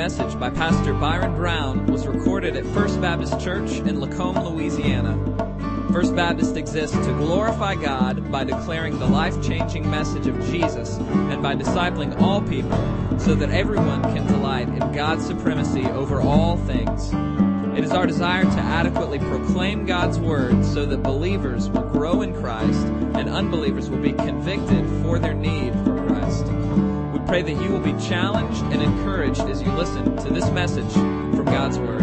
message by Pastor Byron Brown was recorded at First Baptist Church in Lacombe, Louisiana. First Baptist exists to glorify God by declaring the life-changing message of Jesus and by discipling all people so that everyone can delight in God's supremacy over all things. It is our desire to adequately proclaim God's Word so that believers will grow in Christ and unbelievers will be convicted for their need for Christ. We pray that you will be challenged and encouraged as you listen to this message from God's Word.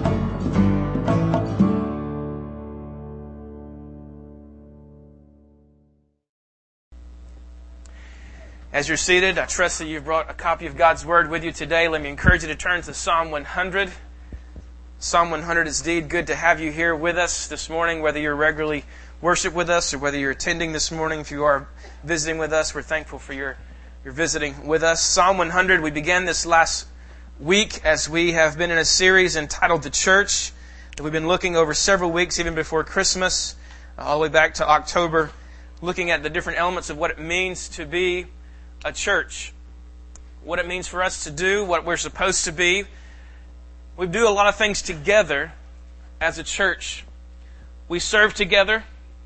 As you're seated, I trust that you've brought a copy of God's Word with you today. Let me encourage you to turn to Psalm 100. Psalm 100 is indeed good to have you here with us this morning, whether you're regularly worship with us or whether you're attending this morning. If you are visiting with us, we're thankful for your visiting with us. Psalm 100, we began this last week as we have been in a series entitled The Church that we've been looking over several weeks, even before Christmas, all the way back to October, looking at the different elements of what it means to be a church, what it means for us to do, what we're supposed to be. We do a lot of things together as a church. We serve together.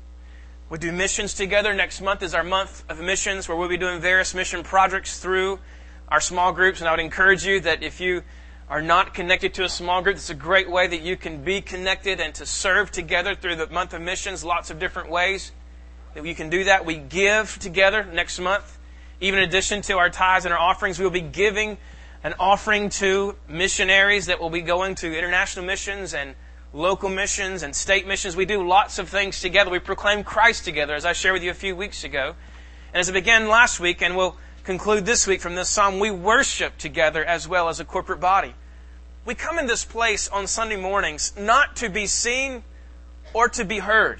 We do missions together. Next month is our month of missions where we'll be doing various mission projects through our small groups. And I would encourage you that if you are not connected to a small group, it's a great way that you can be connected and to serve together through the month of missions. Lots of different ways that you can do that. We give together next month. Even in addition to our tithes and our offerings, we will be giving an offering to missionaries that will be going to international missions and local missions and state missions. We do lots of things together. We proclaim Christ together, as I shared with you a few weeks ago. And as it began last week, and we'll conclude this week from this psalm, we worship together as well as a corporate body. We come in this place on Sunday mornings not to be seen or to be heard.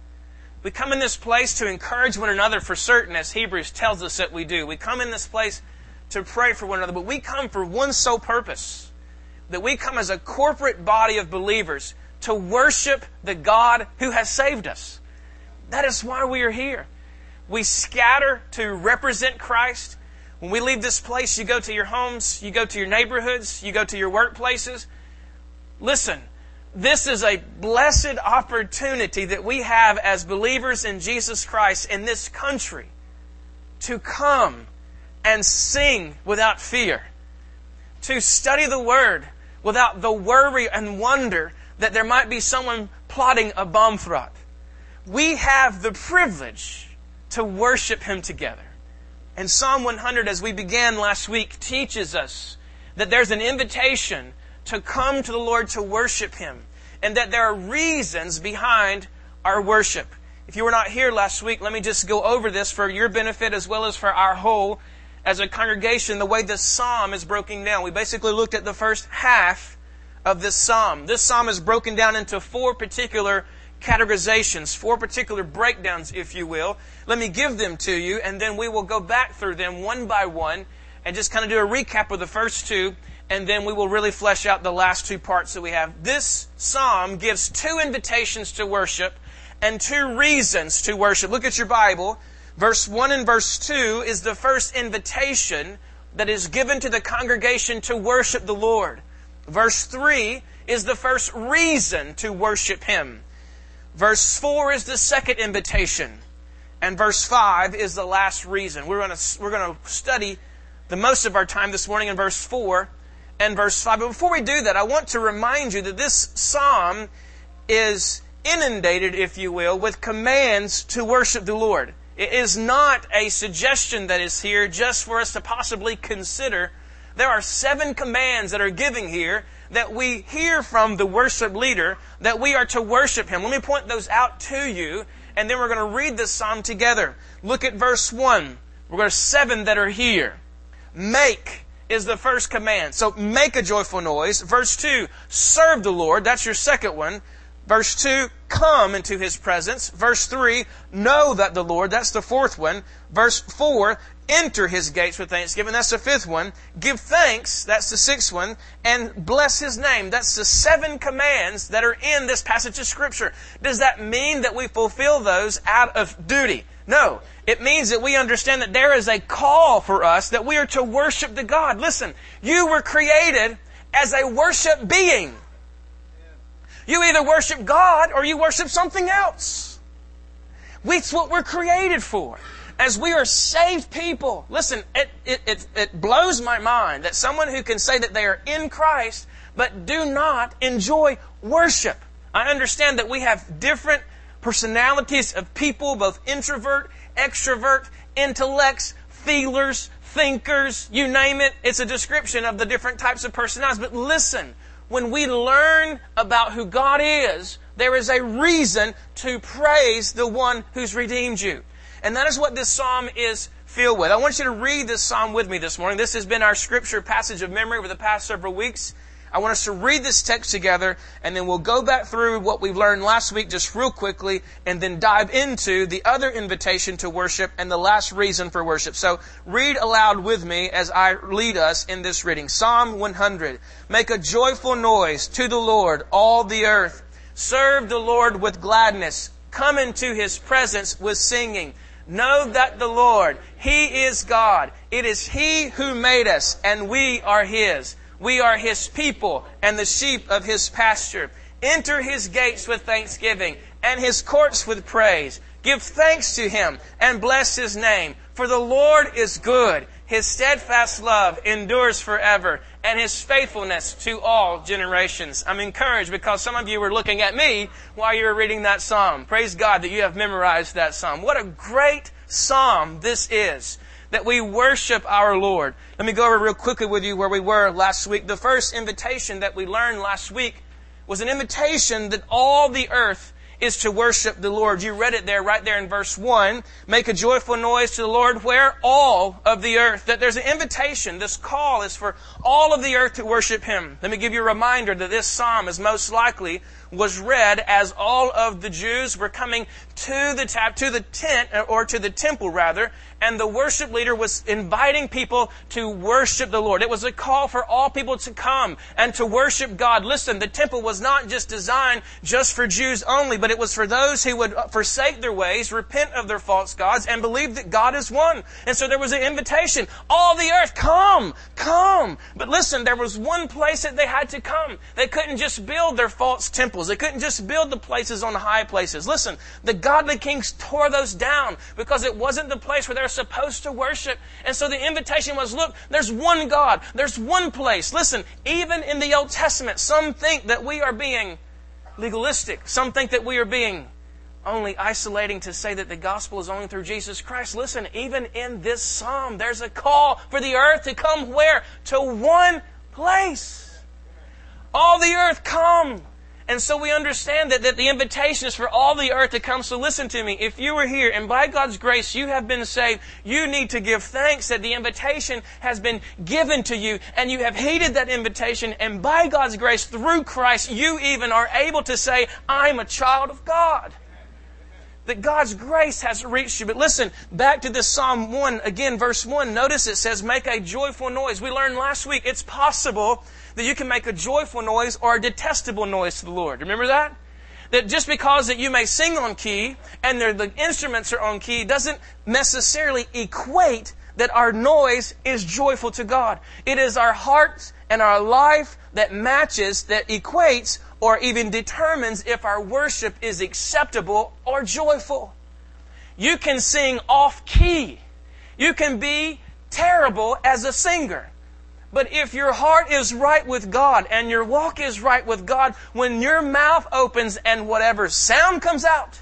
We come in this place to encourage one another for certain, as Hebrews tells us that we do. We come in this place to pray for one another, but we come for one sole purpose, that we come as a corporate body of believers to worship the God who has saved us. That is why we are here. We scatter to represent Christ. When we leave this place, you go to your homes, you go to your neighborhoods, you go to your workplaces. Listen, this is a blessed opportunity that we have as believers in Jesus Christ in this country to come and sing without fear, to study the Word without the worry and wonder that there might be someone plotting a bomb threat. We have the privilege to worship Him together. And Psalm 100, as we began last week, teaches us that there's an invitation to come to the Lord to worship Him, and that there are reasons behind our worship. If you were not here last week, let me just go over this for your benefit as well as for our whole as a congregation, the way this psalm is broken down. We basically looked at the first half of this psalm. This psalm is broken down into four particular categorizations, four particular breakdowns, if you will. Let me give them to you, and then we will go back through them one by one and just kind of do a recap of the first two, and then we will really flesh out the last two parts that we have. This psalm gives two invitations to worship and two reasons to worship. Look at your Bible. Verse 1 and verse 2 is the first invitation that is given to the congregation to worship the Lord. Verse 3 is the first reason to worship Him. Verse 4 is the second invitation. And verse 5 is the last reason. We're going to study the most of our time this morning in verse 4 and verse 5. But before we do that, I want to remind you that this psalm is inundated, if you will, with commands to worship the Lord. It is not a suggestion that is here just for us to possibly consider. There are 7 commands that are given here that we hear from the worship leader that we are to worship Him. Let me point those out to you, and then we're going to read this psalm together. Look at verse 1. We're going to 7 that are here. Make is the first command. So make a joyful noise. Verse 2, serve the Lord. That's your second one. Verse 2, come into His presence. Verse 3, know that the Lord. That's the fourth one. Verse 4, enter His gates with thanksgiving. That's the fifth one. Give thanks. That's the sixth one. And bless His name. That's the 7 commands that are in this passage of Scripture. Does that mean that we fulfill those out of duty? No, it means that we understand that there is a call for us that we are to worship the God. Listen, you were created as a worship being. You either worship God or you worship something else. It's what we're created for. As we are saved people, listen, it blows my mind that someone who can say that they are in Christ but do not enjoy worship. I understand that we have different personalities of people, both introvert, extrovert, intellects, feelers, thinkers, you name it. It's a description of the different types of personalities. But listen, when we learn about who God is, there is a reason to praise the one who's redeemed you. And that is what this psalm is filled with. I want you to read this psalm with me this morning. This has been our scripture passage of memory over the past several weeks. I want us to read this text together, and then we'll go back through what we've learned last week just real quickly, and then dive into the other invitation to worship and the last reason for worship. So read aloud with me as I lead us in this reading. Psalm 100. Make a joyful noise to the Lord, all the earth. Serve the Lord with gladness. Come into His presence with singing. Know that the Lord, He is God. It is He who made us, and we are His. We are His people and the sheep of His pasture. Enter His gates with thanksgiving and His courts with praise. Give thanks to Him and bless His name. For the Lord is good. His steadfast love endures forever, and His faithfulness to all generations. I'm encouraged because some of you were looking at me while you were reading that psalm. Praise God that you have memorized that psalm. What a great psalm this is, that we worship our Lord. Let me go over real quickly with you where we were last week. The first invitation that we learned last week was an invitation that all the earth is to worship the Lord. You read it there, right there in verse 1. Make a joyful noise to the Lord, where all of the earth. That there's an invitation. This call is for all of the earth to worship Him. Let me give you a reminder that this psalm is most likely was read as all of the Jews were coming to the tent, or to the temple rather, and the worship leader was inviting people to worship the Lord. It was a call for all people to come and to worship God. Listen, the temple was not just designed just for Jews only, but it was for those who would forsake their ways, repent of their false gods, and believe that God is one. And so there was an invitation. All the earth, come, come. But listen, there was one place that they had to come. They couldn't just build their false temples. They couldn't just build the places on the high places. Listen, the godly kings tore those down because it wasn't the place where they're supposed to worship. And so the invitation was, look, there's one God. There's one place. Listen, even in the Old Testament, some think that we are being legalistic. Some think that we are being only isolating to say that the gospel is only through Jesus Christ. Listen, even in this psalm, there's a call for the earth to come where? To one place. All the earth come. And so we understand that the invitation is for all the earth to come. So listen to me. If you were here and by God's grace you have been saved, you need to give thanks that the invitation has been given to you and you have heeded that invitation. And by God's grace, through Christ, you even are able to say, I'm a child of God. That God's grace has reached you. But listen, back to this Psalm 1, again, verse 1. Notice it says, make a joyful noise. We learned last week it's possible that you can make a joyful noise or a detestable noise to the Lord. Remember that? That just because that you may sing on key and the instruments are on key doesn't necessarily equate that our noise is joyful to God. It is our hearts and our life that matches, that equates, or even determines if our worship is acceptable or joyful. You can sing off key. You can be terrible as a singer. But if your heart is right with God and your walk is right with God, when your mouth opens and whatever sound comes out,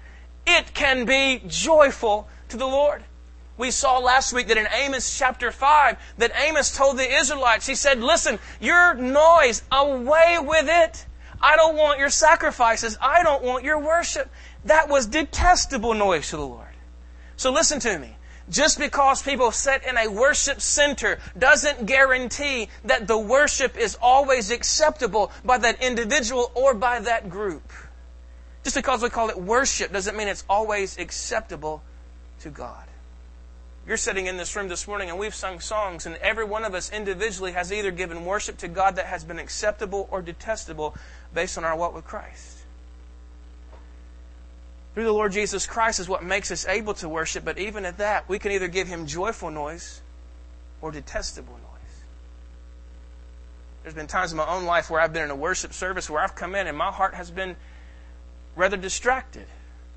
it can be joyful to the Lord. We saw last week that in Amos chapter 5, that Amos told the Israelites, he said, listen, your noise, away with it. I don't want your sacrifices. I don't want your worship. That was detestable noise to the Lord. So listen to me. Just because people sit in a worship center doesn't guarantee that the worship is always acceptable by that individual or by that group. Just because we call it worship doesn't mean it's always acceptable to God. You're sitting in this room this morning and we've sung songs, and every one of us individually has either given worship to God that has been acceptable or detestable based on our walk with Christ. through the Lord Jesus Christ is what makes us able to worship. But even at that, we can either give Him joyful noise or detestable noise. There's been times in my own life where I've been in a worship service where I've come in and my heart has been rather distracted.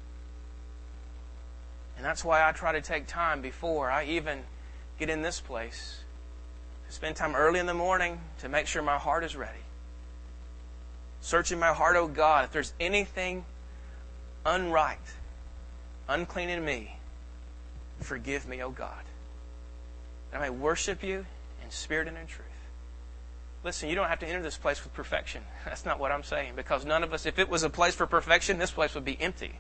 And that's why I try to take time before I even get in this place to spend time early in the morning to make sure my heart is ready. Searching my heart, oh God, if there's anything unright, unclean in me, forgive me, oh God, that I may worship You in spirit and in truth. Listen, you don't have to enter this place with perfection. That's not what I'm saying. Because none of us, if it was a place for perfection, this place would be empty.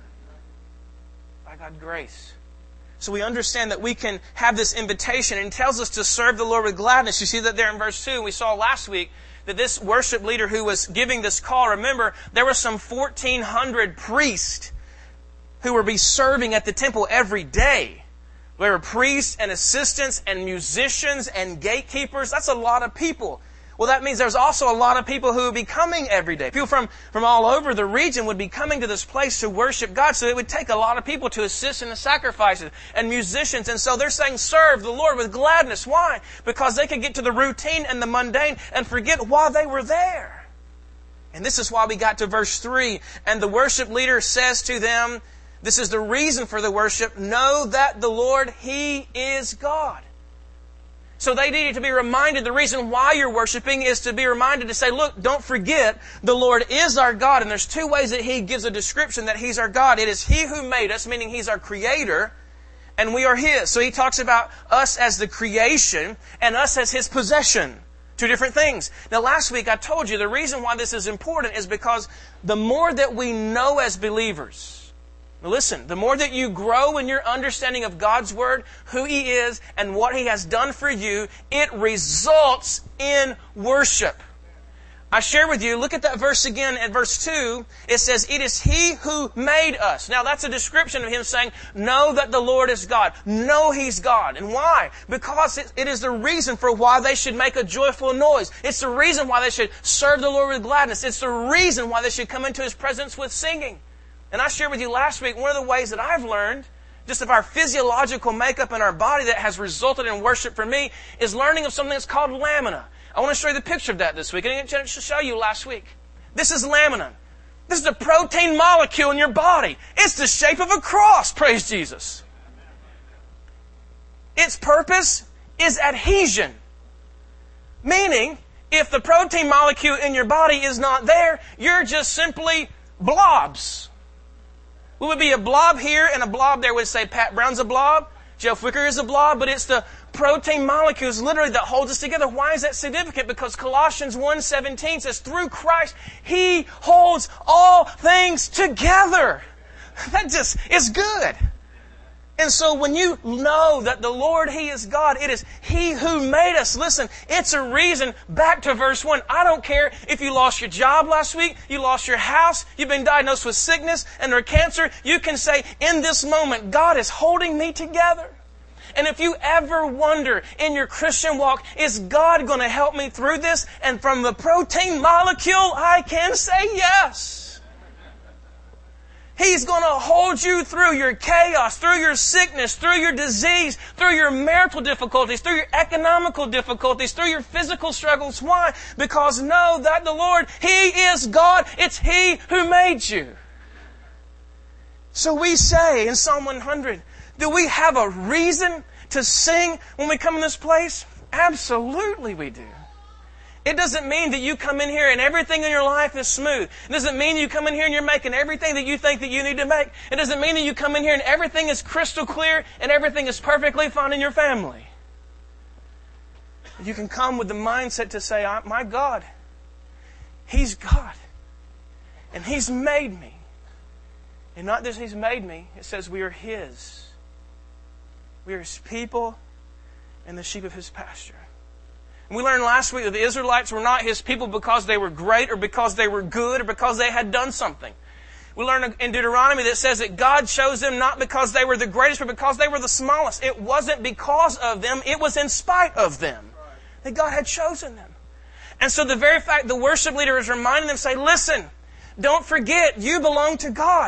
By God's grace. So we understand that we can have this invitation, and He tells us to serve the Lord with gladness. You see that there in verse 2. We saw last week that this worship leader who was giving this call, remember, there were some 1,400 priests who would be serving at the temple every day. There were priests and assistants and musicians and gatekeepers. That's a lot of people. Well, that means there's also a lot of people who would be coming every day. People from all over the region would be coming to this place to worship God. So it would take a lot of people to assist in the sacrifices and musicians. And so they're saying, serve the Lord with gladness. Why? Because they could get to the routine and the mundane and forget why they were there. And this is why we got to verse 3. And the worship leader says to them, this is the reason for the worship, know that the Lord, He is God. So they needed to be reminded the reason why you're worshiping is to be reminded to say, look, don't forget the Lord is our God. And there's two ways that He gives a description that He's our God. It is He who made us, meaning He's our Creator, and we are His. So He talks about us as the creation and us as His possession. Two different things. Now last week I told you the reason why this is important is because the more that we know as believers, listen, the more that you grow in your understanding of God's Word, who He is, and what He has done for you, it results in worship. I share with you, look at that verse again at verse 2. It says, it is He who made us. Now that's a description of Him saying, know that the Lord is God. Know He's God. And why? Because it is the reason for why they should make a joyful noise. It's the reason why they should serve the Lord with gladness. It's the reason why they should come into His presence with singing. And I shared with you last week, one of the ways that I've learned, just of our physiological makeup in our body that has resulted in worship for me, is learning of something that's called lamina. I want to show you the picture of that this week. I didn't get a chance to show you last week. This is lamina. This is a protein molecule in your body. It's the shape of a cross, praise Jesus. Its purpose is adhesion. Meaning, if the protein molecule in your body is not there, you're just simply blobs. We would be a blob here and a blob there. We'd say Pat Brown's a blob, Jeff Wicker is a blob, but it's the protein molecules literally that holds us together. Why is that significant? Because Colossians 1:17 says, through Christ, He holds all things together. That just is good. And so when you know that the Lord, He is God, it is He who made us. Listen, it's a reason, back to verse 1. I don't care if you lost your job last week, you lost your house, you've been diagnosed with sickness and or cancer. You can say, in this moment, God is holding me together. And if you ever wonder in your Christian walk, is God going to help me through this? And from the protein molecule, I can say yes. He's going to hold you through your chaos, through your sickness, through your disease, through your marital difficulties, through your economical difficulties, through your physical struggles. Why? Because know that the Lord, He is God. It's He who made you. So we say in Psalm 100, do we have a reason to sing when we come in this place? Absolutely we do. It doesn't mean that you come in here and everything in your life is smooth. It doesn't mean you come in here and you're making everything that you think that you need to make. It doesn't mean that you come in here and everything is crystal clear and everything is perfectly fine in your family. You can come with the mindset to say, my God, He's God. And He's made me. And not just He's made me, it says we are His. We are His people and the sheep of His pasture. And we learned last week that the Israelites were not His people because they were great or because they were good or because they had done something. We learned in Deuteronomy that says that God chose them not because they were the greatest, but because they were the smallest. It wasn't because of them, it was in spite of them that God had chosen them. And so the very fact the worship leader is reminding them, say, listen, don't forget, you belong to God.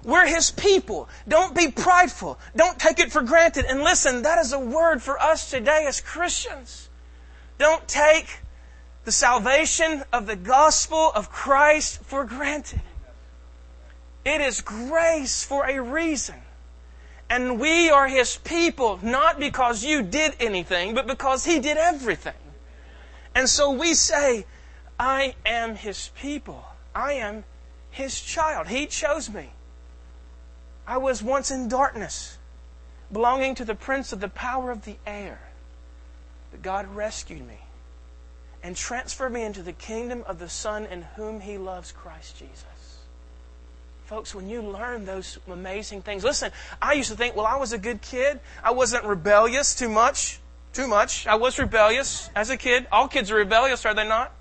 We're His people. Don't be prideful. Don't take it for granted. And listen, that is a word for us today as Christians. Don't take the salvation of the gospel of Christ for granted. It is grace for a reason. And we are His people, not because you did anything, but because He did everything. And so we say, I am His people. I am His child. He chose me. I was once in darkness, belonging to the prince of the power of the air. But God rescued me and transferred me into the kingdom of the Son in whom He loves, Christ Jesus. Folks, when you learn those amazing things, listen, I used to think, well, I was a good kid. I wasn't rebellious too much. I was rebellious as a kid. All kids are rebellious, are they not?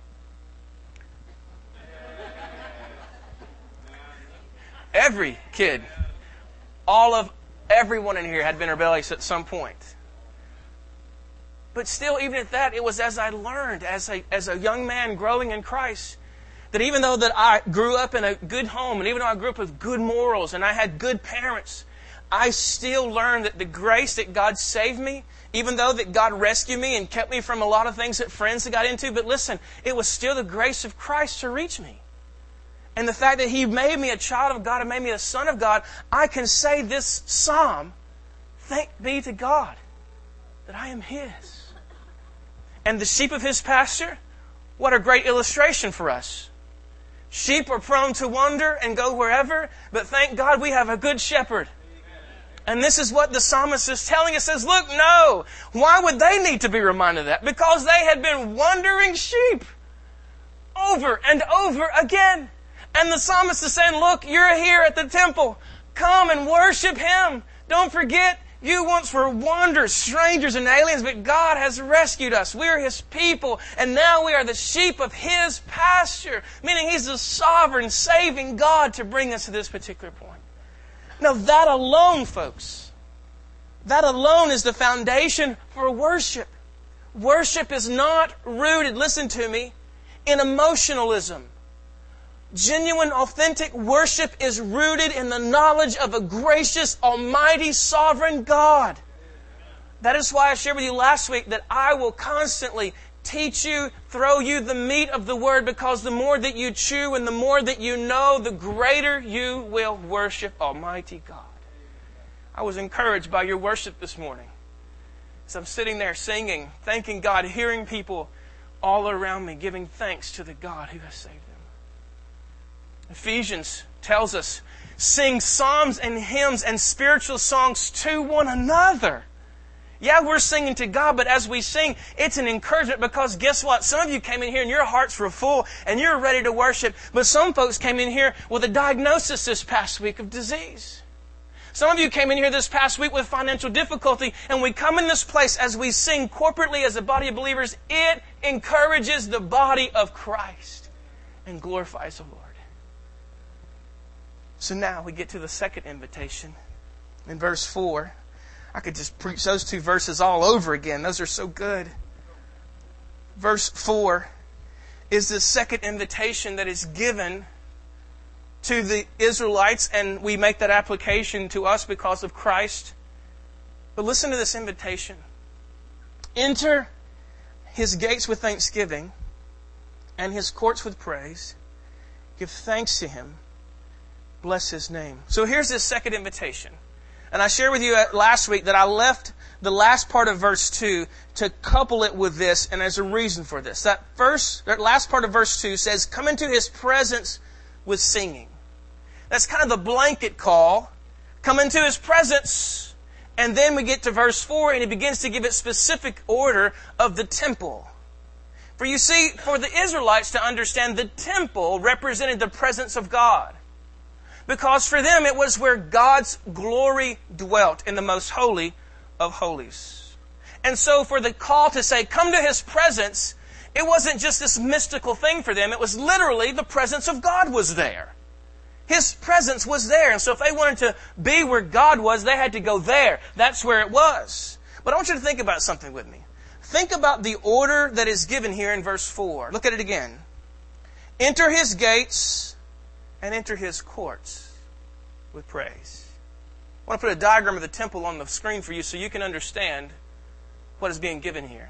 Every kid, everyone in here had been rebellious at some point. But still, even at that, it was as I learned, as a young man growing in Christ, that even though that I grew up in a good home, and even though I grew up with good morals, and I had good parents, I still learned that the grace that God saved me, even though that God rescued me and kept me from a lot of things that friends had got into, but listen, it was still the grace of Christ to reach me. And the fact that He made me a child of God and made me a son of God, I can say this psalm, thank be to God that I am His. And the sheep of His pasture, what a great illustration for us. Sheep are prone to wander and go wherever, but thank God we have a good shepherd. And this is what the psalmist is telling us. He says, look, no. Why would they need to be reminded of that? Because they had been wandering sheep over and over again. And the psalmist is saying, look, you're here at the temple. Come and worship Him. Don't forget, you once were wanderers, strangers, and aliens, but God has rescued us. We are His people, and now we are the sheep of His pasture, meaning He's the sovereign, saving God to bring us to this particular point. Now that alone, folks, that alone is the foundation for worship. Worship is not rooted, listen to me, in emotionalism. Genuine, authentic worship is rooted in the knowledge of a gracious, almighty, sovereign God. That is why I shared with you last week that I will constantly teach you, throw you the meat of the Word, because the more that you chew and the more that you know, the greater you will worship Almighty God. I was encouraged by your worship this morning. As I'm sitting there singing, thanking God, hearing people all around me giving thanks to the God who has saved them. Ephesians tells us, sing psalms and hymns and spiritual songs to one another. Yeah, we're singing to God, but as we sing, it's an encouragement, because guess what? Some of you came in here and your hearts were full and you're ready to worship, but some folks came in here with a diagnosis this past week of disease. Some of you came in here this past week with financial difficulty, and we come in this place as we sing corporately as a body of believers, it encourages the body of Christ and glorifies the Lord. So now we get to the second invitation in verse 4. I could just preach those two verses all over again. Those are so good. Verse 4 is the second invitation that is given to the Israelites, and we make that application to us because of Christ. But listen to this invitation. Enter His gates with thanksgiving and His courts with praise. Give thanks to Him. Bless His name. So here's this second invitation. And I shared with you last week that I left the last part of verse 2 to couple it with this, and there's a reason for this. That last part of verse 2 says, come into His presence with singing. That's kind of the blanket call. Come into His presence. And then we get to verse 4, and He begins to give it specific order of the temple. For you see, for the Israelites to understand, the temple represented the presence of God. Because for them it was where God's glory dwelt, in the most holy of holies. And so for the call to say, come to His presence, it wasn't just this mystical thing for them. It was literally the presence of God was there. His presence was there. And so if they wanted to be where God was, they had to go there. That's where it was. But I want you to think about something with me. Think about the order that is given here in verse 4. Look at it again. Enter His gates and enter His courts. with praise. I want to put a diagram of the temple on the screen for you so you can understand what is being given here.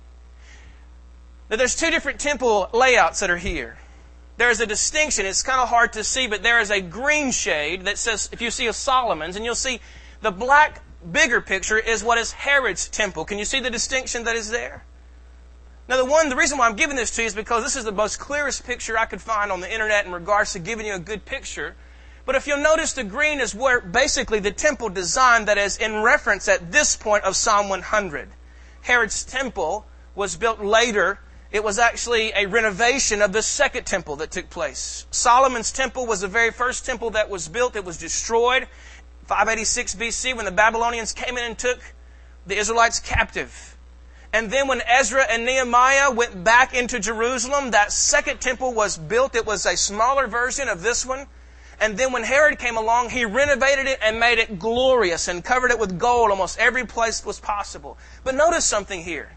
Now, there's two different temple layouts that are here. There is a distinction. It's kind of hard to see, but there is a green shade that says, if you see a Solomon's, and you'll see the black, bigger picture is what is Herod's temple. Can you see the distinction that is there? Now, the reason why I'm giving this to you is because this is the most clearest picture I could find on the internet in regards to giving you a good picture. But if you'll notice, the green is where basically the temple design that is in reference at this point of Psalm 100. Herod's temple was built later. It was actually a renovation of the second temple that took place. Solomon's temple was the very first temple that was built. It was destroyed 586 BC when the Babylonians came in and took the Israelites captive. And then when Ezra and Nehemiah went back into Jerusalem, that second temple was built. It was a smaller version of this one. And then when Herod came along, he renovated it and made it glorious and covered it with gold almost every place was possible. But notice something here.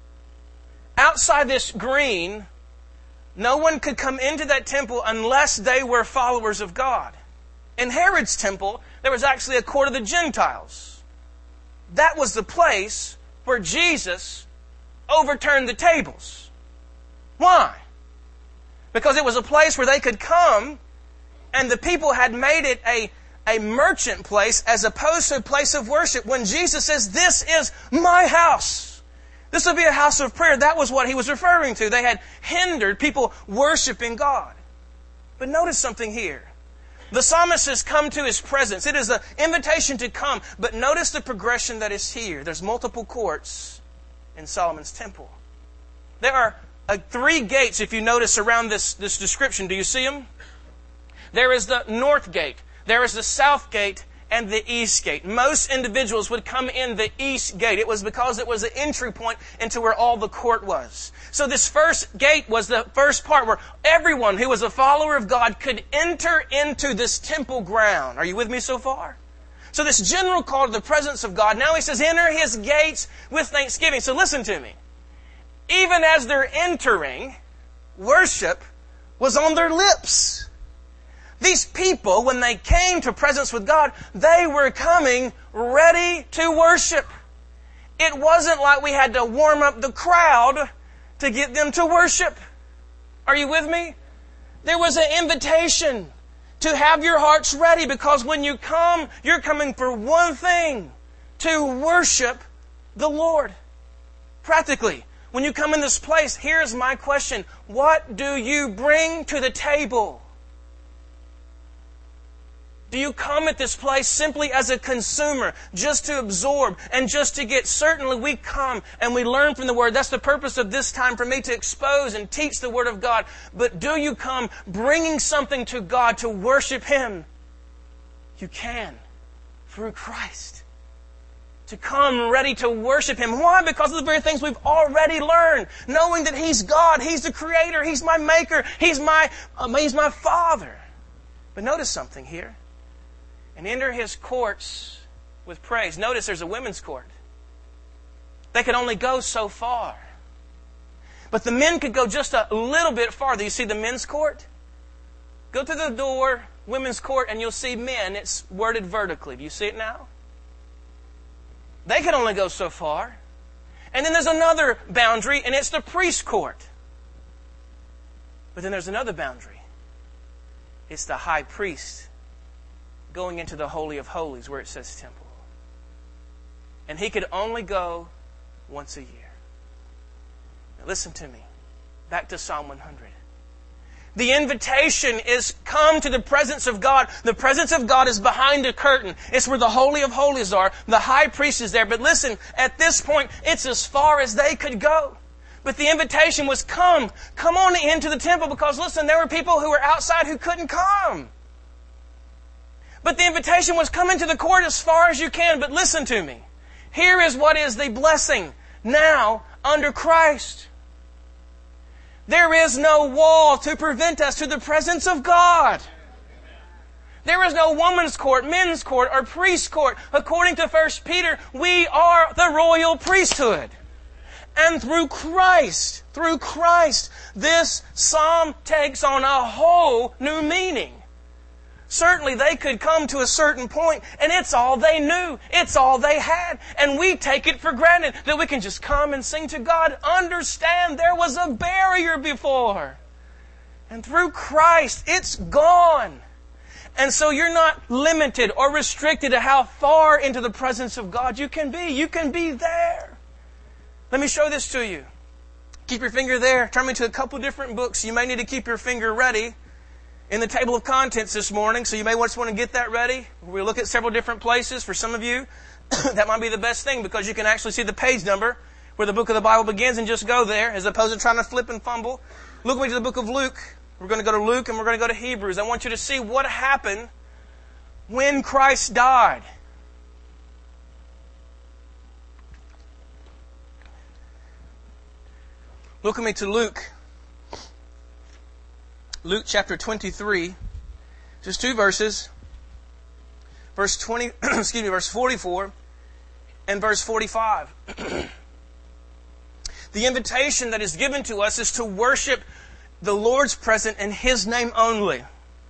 Outside this green, no one could come into that temple unless they were followers of God. In Herod's temple, there was actually a court of the Gentiles. That was the place where Jesus overturned the tables. Why? Because it was a place where they could come, and the people had made it a merchant place as opposed to a place of worship. When Jesus says, "This is my house," this will be a house of prayer. That was what he was referring to. They had hindered people worshiping God. But notice something here. The psalmist has come to his presence. It is an invitation to come. But notice the progression that is here. There's multiple courts in Solomon's temple. There are 3 gates, if you notice, around this description. Do you see them? There is the north gate. There is the south gate and the east gate. Most individuals would come in the east gate. It was because it was the entry point into where all the court was. So this first gate was the first part where everyone who was a follower of God could enter into this temple ground. Are you with me so far? So this general call to the presence of God, now he says, enter His gates with thanksgiving. So listen to me. Even as they're entering, worship was on their lips. These people, when they came to presence with God, they were coming ready to worship. It wasn't like we had to warm up the crowd to get them to worship. Are you with me? There was an invitation to have your hearts ready, because when you come, you're coming for one thing: to worship the Lord. Practically, when you come in this place, here's my question: what do you bring to the table? Do you come at this place simply as a consumer, just to absorb and just to get? Certainly we come and we learn from the Word. That's the purpose of this time, for me to expose and teach the Word of God. But do you come bringing something to God to worship Him? You can, through Christ. To come ready to worship Him. Why? Because of the very things we've already learned. Knowing that He's God, He's the Creator, He's my Maker, He's my Father. But notice something here. And enter His courts with praise. Notice there's a women's court. They could only go so far. But the men could go just a little bit farther. You see the men's court? Go to the door, women's court, and you'll see men. It's worded vertically. Do you see it now? They could only go so far. And then there's another boundary, and it's the priest's court. But then there's another boundary. It's the high priest going into the Holy of Holies, where it says temple. And he could only go once a year. Now listen to me. Back to Psalm 100. The invitation is, come to the presence of God. The presence of God is behind a curtain. It's where the Holy of Holies are. The high priest is there. But listen, at this point, it's as far as they could go. But the invitation was, come on into the temple, because listen, there were people who were outside who couldn't come. But the invitation was, come into the court as far as you can. But listen to me. Here is what is the blessing now under Christ. There is no wall to prevent us to the presence of God. There is no woman's court, men's court, or priest's court. According to 1 Peter, we are the royal priesthood. And through Christ, this psalm takes on a whole new meaning. Certainly they could come to a certain point and it's all they knew. It's all they had. And we take it for granted that we can just come and sing to God. Understand there was a barrier before. And through Christ, it's gone. And so you're not limited or restricted to how far into the presence of God you can be. You can be there. Let me show this to you. Keep your finger there. Turn me to a couple different books. You may need to keep your finger ready in the table of contents this morning, so you may just want to get that ready. We'll look at several different places. For some of you, that might be the best thing because you can actually see the page number where the book of the Bible begins and just go there as opposed to trying to flip and fumble. Look with me to the book of Luke. We're going to go to Luke and we're going to go to Hebrews. I want you to see what happened when Christ died. Look with me to Luke. Luke chapter 23. Just two verses. Verse 44 and verse 45. The invitation that is given to us is to worship the Lord's presence in His name only.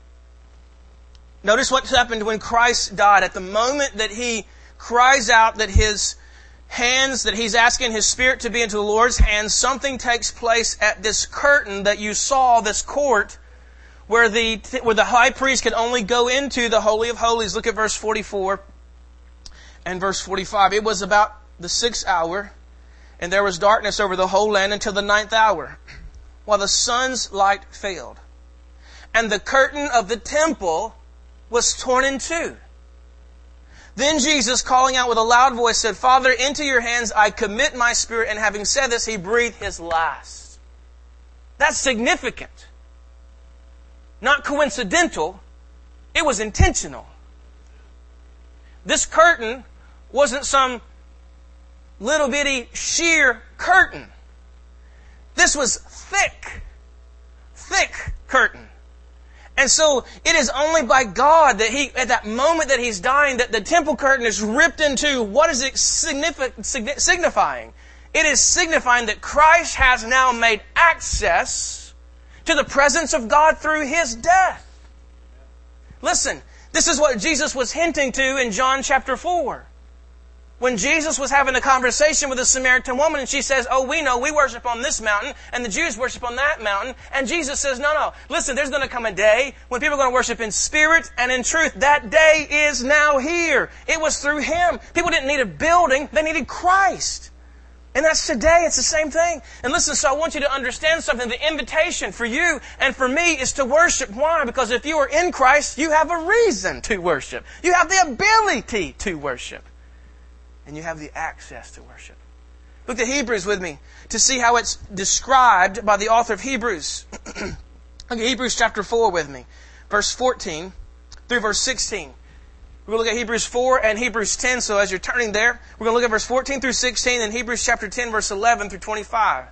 Notice what's happened when Christ died. At the moment that He cries out that His hands, that He's asking His Spirit to be into the Lord's hands, something takes place at this curtain that you saw, this court, where the high priest could only go into the Holy of Holies. Look at verse 44 and verse 45. It was about the 6th hour, and there was darkness over the whole land until the 9th hour, while the sun's light failed. And the curtain of the temple was torn in two. Then Jesus, calling out with a loud voice, said, Father, into your hands I commit my spirit. And having said this, He breathed His last. That's significant. Not coincidental. It was intentional. This curtain wasn't some little bitty sheer curtain. This was thick curtain. And so it is only by God that at that moment that He's dying, that the temple curtain is ripped in two. What is it signifying? It is signifying that Christ has now made access to the presence of God through His death. Listen, this is what Jesus was hinting to in John chapter 4. When Jesus was having a conversation with a Samaritan woman and she says, oh, we know we worship on this mountain and the Jews worship on that mountain. And Jesus says, no. Listen, there's going to come a day when people are going to worship in spirit and in truth. That day is now here. It was through Him. People didn't need a building. They needed Christ. And that's today. It's the same thing. And listen, so I want you to understand something. The invitation for you and for me is to worship. Why? Because if you are in Christ, you have a reason to worship. You have the ability to worship. And you have the access to worship. Look at Hebrews with me to see how it's described by the author of Hebrews. Look at Hebrews chapter 4 with me. Verse 14 through verse 16. We're going to look at Hebrews 4 and Hebrews 10. So as you're turning there, we're going to look at verse 14 through 16 and Hebrews chapter 10 verse 11 through 25.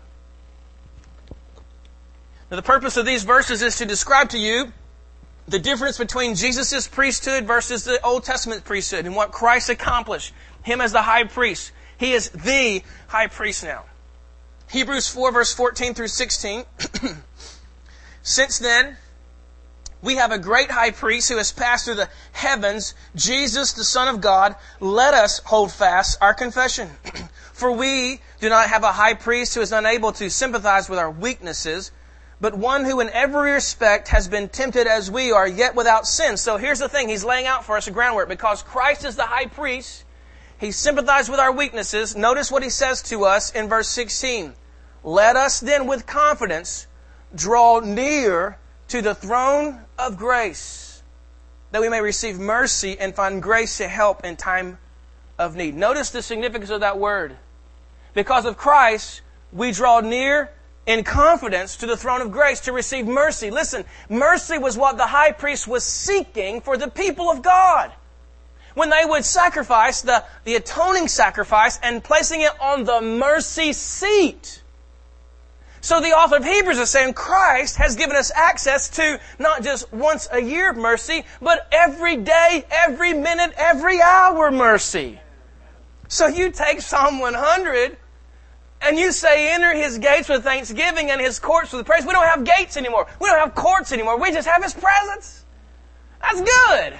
Now the purpose of these verses is to describe to you the difference between Jesus' priesthood versus the Old Testament priesthood and what Christ accomplished. Him as the high priest. He is the high priest now. Hebrews 4 verse 14 through 16. Since then, we have a great high priest who has passed through the heavens, Jesus, the Son of God. Let us hold fast our confession. For we do not have a high priest who is unable to sympathize with our weaknesses, but one who in every respect has been tempted as we are, yet without sin. So here's the thing. He's laying out for us a groundwork. Because Christ is the high priest, He sympathized with our weaknesses. Notice what He says to us in verse 16. Let us then with confidence draw near to the throne of grace, that we may receive mercy and find grace to help in time of need. Notice the significance of that word. Because of Christ, we draw near in confidence to the throne of grace to receive mercy. Listen, mercy was what the high priest was seeking for the people of God. When they would sacrifice the atoning sacrifice and placing it on the mercy seat. So the author of Hebrews is saying Christ has given us access to not just once a year mercy, but every day, every minute, every hour mercy. So you take Psalm 100 and you say, enter His gates with thanksgiving and His courts with praise. We don't have gates anymore. We don't have courts anymore. We just have His presence. That's good.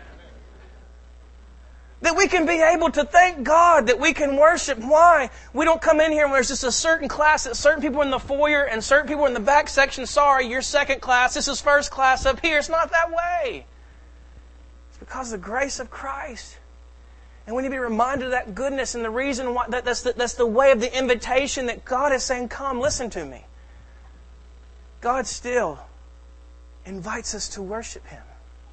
That we can be able to thank God, that we can worship. Why? We don't come in here and there's just a certain class, that certain people in the foyer and certain people in the back section. Sorry, you're second class. This is first class up here. It's not that way. It's because of the grace of Christ. And we need to be reminded of that goodness and the reason why that's the way of the invitation that God is saying, come, listen to me. God still invites us to worship Him.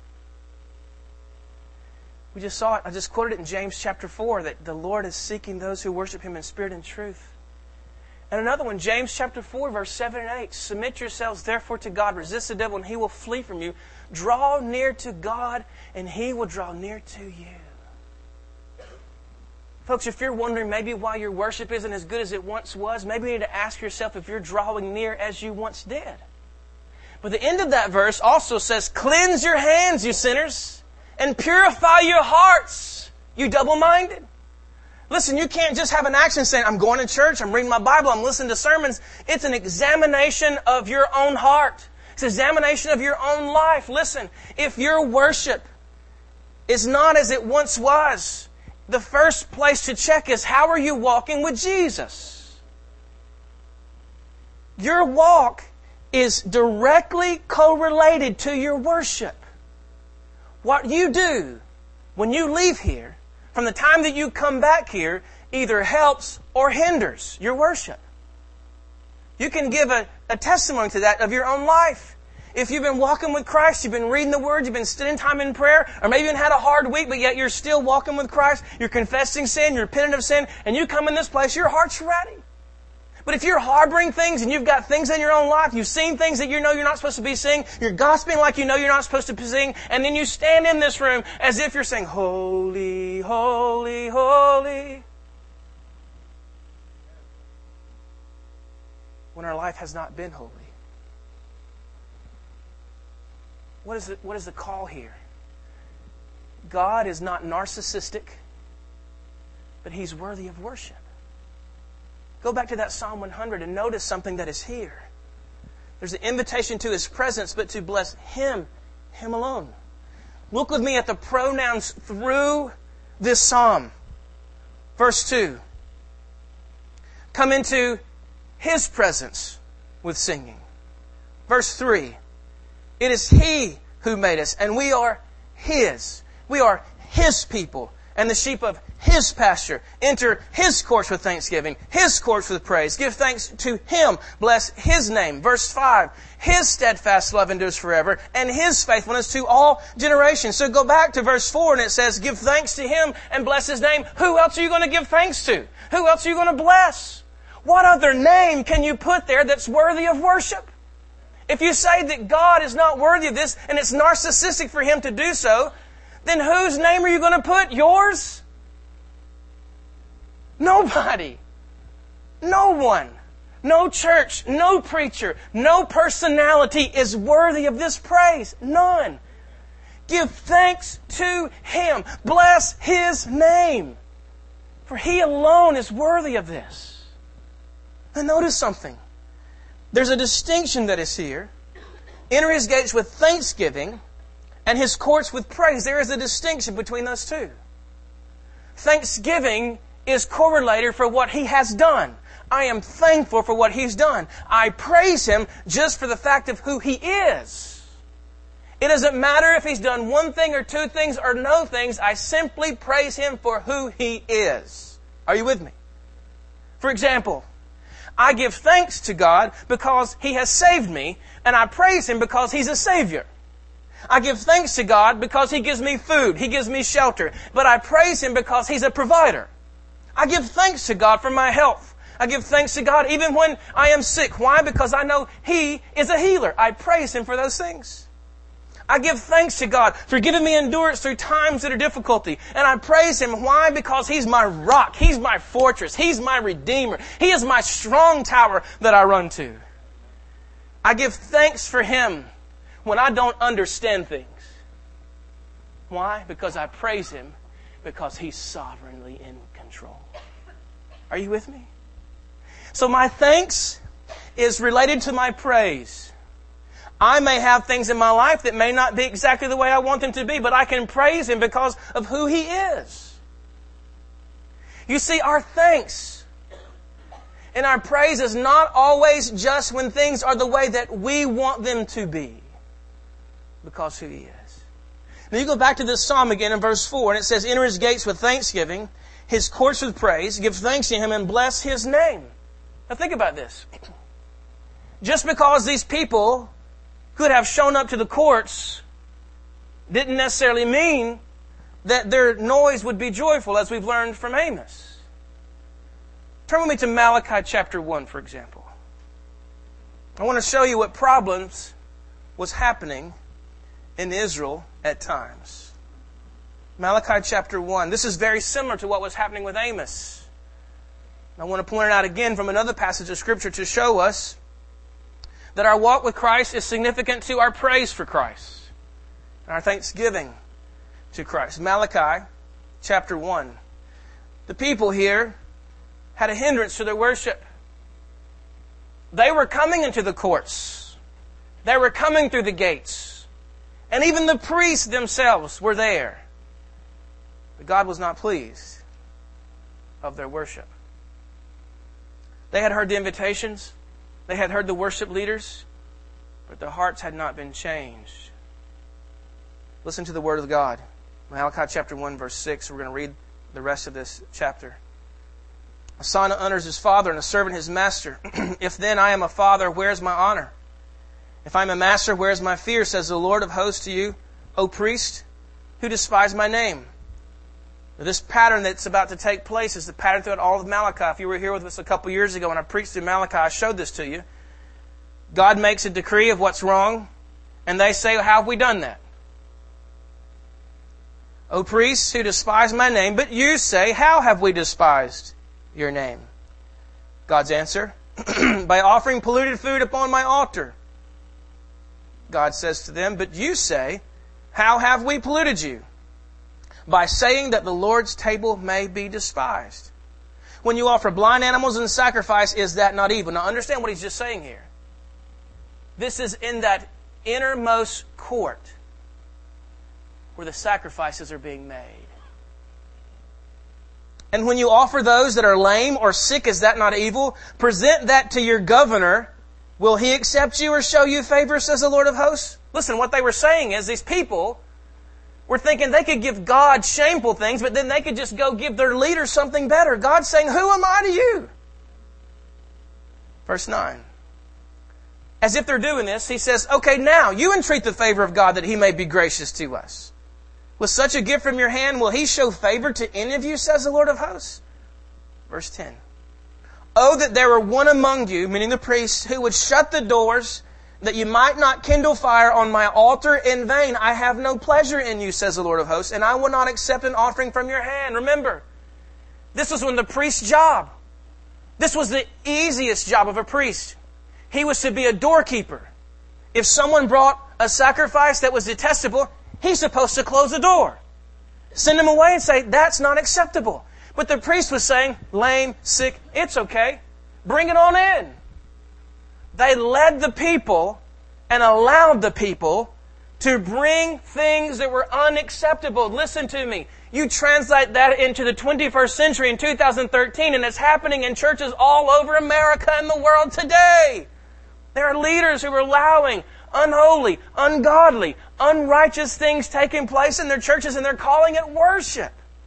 We just saw it. I just quoted it in James chapter 4 that the Lord is seeking those who worship Him in spirit and truth. And another one, James chapter 4, verse 7 and 8. Submit yourselves therefore to God. Resist the devil and he will flee from you. Draw near to God and He will draw near to you. Folks, if you're wondering maybe why your worship isn't as good as it once was, maybe you need to ask yourself if you're drawing near as you once did. But the end of that verse also says, cleanse your hands, you sinners, and purify your hearts, you double-minded. Listen, you can't just have an action saying, I'm going to church, I'm reading my Bible, I'm listening to sermons. It's an examination of your own heart. It's an examination of your own life. Listen, if your worship is not as it once was, the first place to check is, how are you walking with Jesus? Your walk is directly correlated to your worship. What you do when you leave here, from the time that you come back here, either helps or hinders your worship. You can give a testimony to that of your own life. If you've been walking with Christ, you've been reading the Word, you've been spending time in prayer, or maybe you've had a hard week, but yet you're still walking with Christ, you're confessing sin, you're repentant of sin, and you come in this place, your heart's ready. But if you're harboring things and you've got things in your own life, you've seen things that you know you're not supposed to be seeing, you're gossiping like you know you're not supposed to be seeing, and then you stand in this room as if you're saying, holy, holy, holy, when our life has not been holy. What is the call here? God is not narcissistic, but He's worthy of worship. Go back to that Psalm 100 and notice something that is here. There's an invitation to His presence, but to bless Him alone. Look with me at the pronouns through this psalm. Verse 2. Come into His presence with singing. Verse 3. It is He who made us, and we are His. We are His people, and the sheep of His pasture. Enter His courts with thanksgiving, His courts with praise. Give thanks to Him. Bless His name. Verse 5. His steadfast love endures forever, and His faithfulness to all generations. So go back to verse 4, and it says, give thanks to Him and bless His name. Who else are you going to give thanks to? Who else are you going to bless? What other name can you put there that's worthy of worship? If you say that God is not worthy of this, and it's narcissistic for Him to do so, then whose name are you going to put? Yours? Nobody. No one. No church. No preacher. No personality is worthy of this praise. None. Give thanks to Him. Bless His name. For He alone is worthy of this. Now notice something. There's a distinction that is here. Enter His gates with thanksgiving and His courts with praise. There is a distinction between those two. Thanksgiving is correlated for what He has done. I am thankful for what He's done. I praise Him just for the fact of who He is. It doesn't matter if He's done one thing or two things or no things. I simply praise Him for who He is. Are you with me? For example, I give thanks to God because He has saved me, and I praise Him because He's a Savior. I give thanks to God because He gives me food, He gives me shelter, but I praise Him because He's a provider. I give thanks to God for my health. I give thanks to God even when I am sick. Why? Because I know He is a healer. I praise Him for those things. I give thanks to God for giving me endurance through times that are difficulty. And I praise Him. Why? Because He's my rock. He's my fortress. He's my Redeemer. He is my strong tower that I run to. I give thanks for Him when I don't understand things. Why? Because I praise Him because He's sovereignly in control. Are you with me? So my thanks is related to my praise. I may have things in my life that may not be exactly the way I want them to be, but I can praise Him because of who He is. You see, our thanks and our praise is not always just when things are the way that we want them to be, because who He is. Now you go back to this psalm again in verse 4, and it says, enter His gates with thanksgiving, His courts with praise, give thanks to Him and bless His name. Now think about this. Just because these people could have shown up to the courts didn't necessarily mean that their noise would be joyful, as we've learned from Amos. Turn with me to Malachi chapter 1, for example. I want to show you what problems was happening in Israel at times. Malachi chapter 1. This is very similar to what was happening with Amos. I want to point it out again from another passage of Scripture to show us that our walk with Christ is significant to our praise for Christ and our thanksgiving to Christ. Malachi chapter 1. The people here had a hindrance to their worship. They were coming into the courts. They were coming through the gates. And even the priests themselves were there. But God was not pleased of their worship. They had heard the invitations. They had heard the worship leaders, but their hearts had not been changed. Listen to the Word of God. Malachi chapter 1, verse 6. We're going to read the rest of this chapter. A son honors his father, and a servant his master. If then I am a father, where is my honor? If I am a master, where is my fear? Says the Lord of hosts to you, O priest, who despise my name. This pattern that's about to take place is the pattern throughout all of Malachi. If you were here with us a couple years ago when I preached through Malachi, I showed this to you. God makes a decree of what's wrong, and they say, how have we done that? O priests who despise my name, but you say, how have we despised your name? God's answer, by offering polluted food upon my altar. God says to them, but you say, how have we polluted you? By saying that the Lord's table may be despised. When you offer blind animals in sacrifice, is that not evil? Now understand what he's just saying here. This is in that innermost court where the sacrifices are being made. And when you offer those that are lame or sick, is that not evil? Present that to your governor. Will he accept you or show you favor, says the Lord of hosts? Listen, what they were saying is these people were thinking they could give God shameful things, but then they could just go give their leader something better. God's saying, who am I to you? Verse 9. As if they're doing this, he says, okay, now you entreat the favor of God that He may be gracious to us. With such a gift from your hand, will He show favor to any of you, says the Lord of hosts? Verse 10. Oh, that there were one among you, meaning the priests, who would shut the doors, that you might not kindle fire on my altar in vain. I have no pleasure in you, says the Lord of hosts, and I will not accept an offering from your hand. Remember, this was when the priest's job. This was the easiest job of a priest. He was to be a doorkeeper. If someone brought a sacrifice that was detestable, he's supposed to close the door. Send him away and say, that's not acceptable. But the priest was saying, lame, sick, it's okay. Bring it on in. They led the people and allowed the people to bring things that were unacceptable. Listen to me. You translate that into the 21st century in 2013, and it's happening in churches all over America and the world today. There are leaders who are allowing unholy, ungodly, unrighteous things taking place in their churches, and they're calling it worship.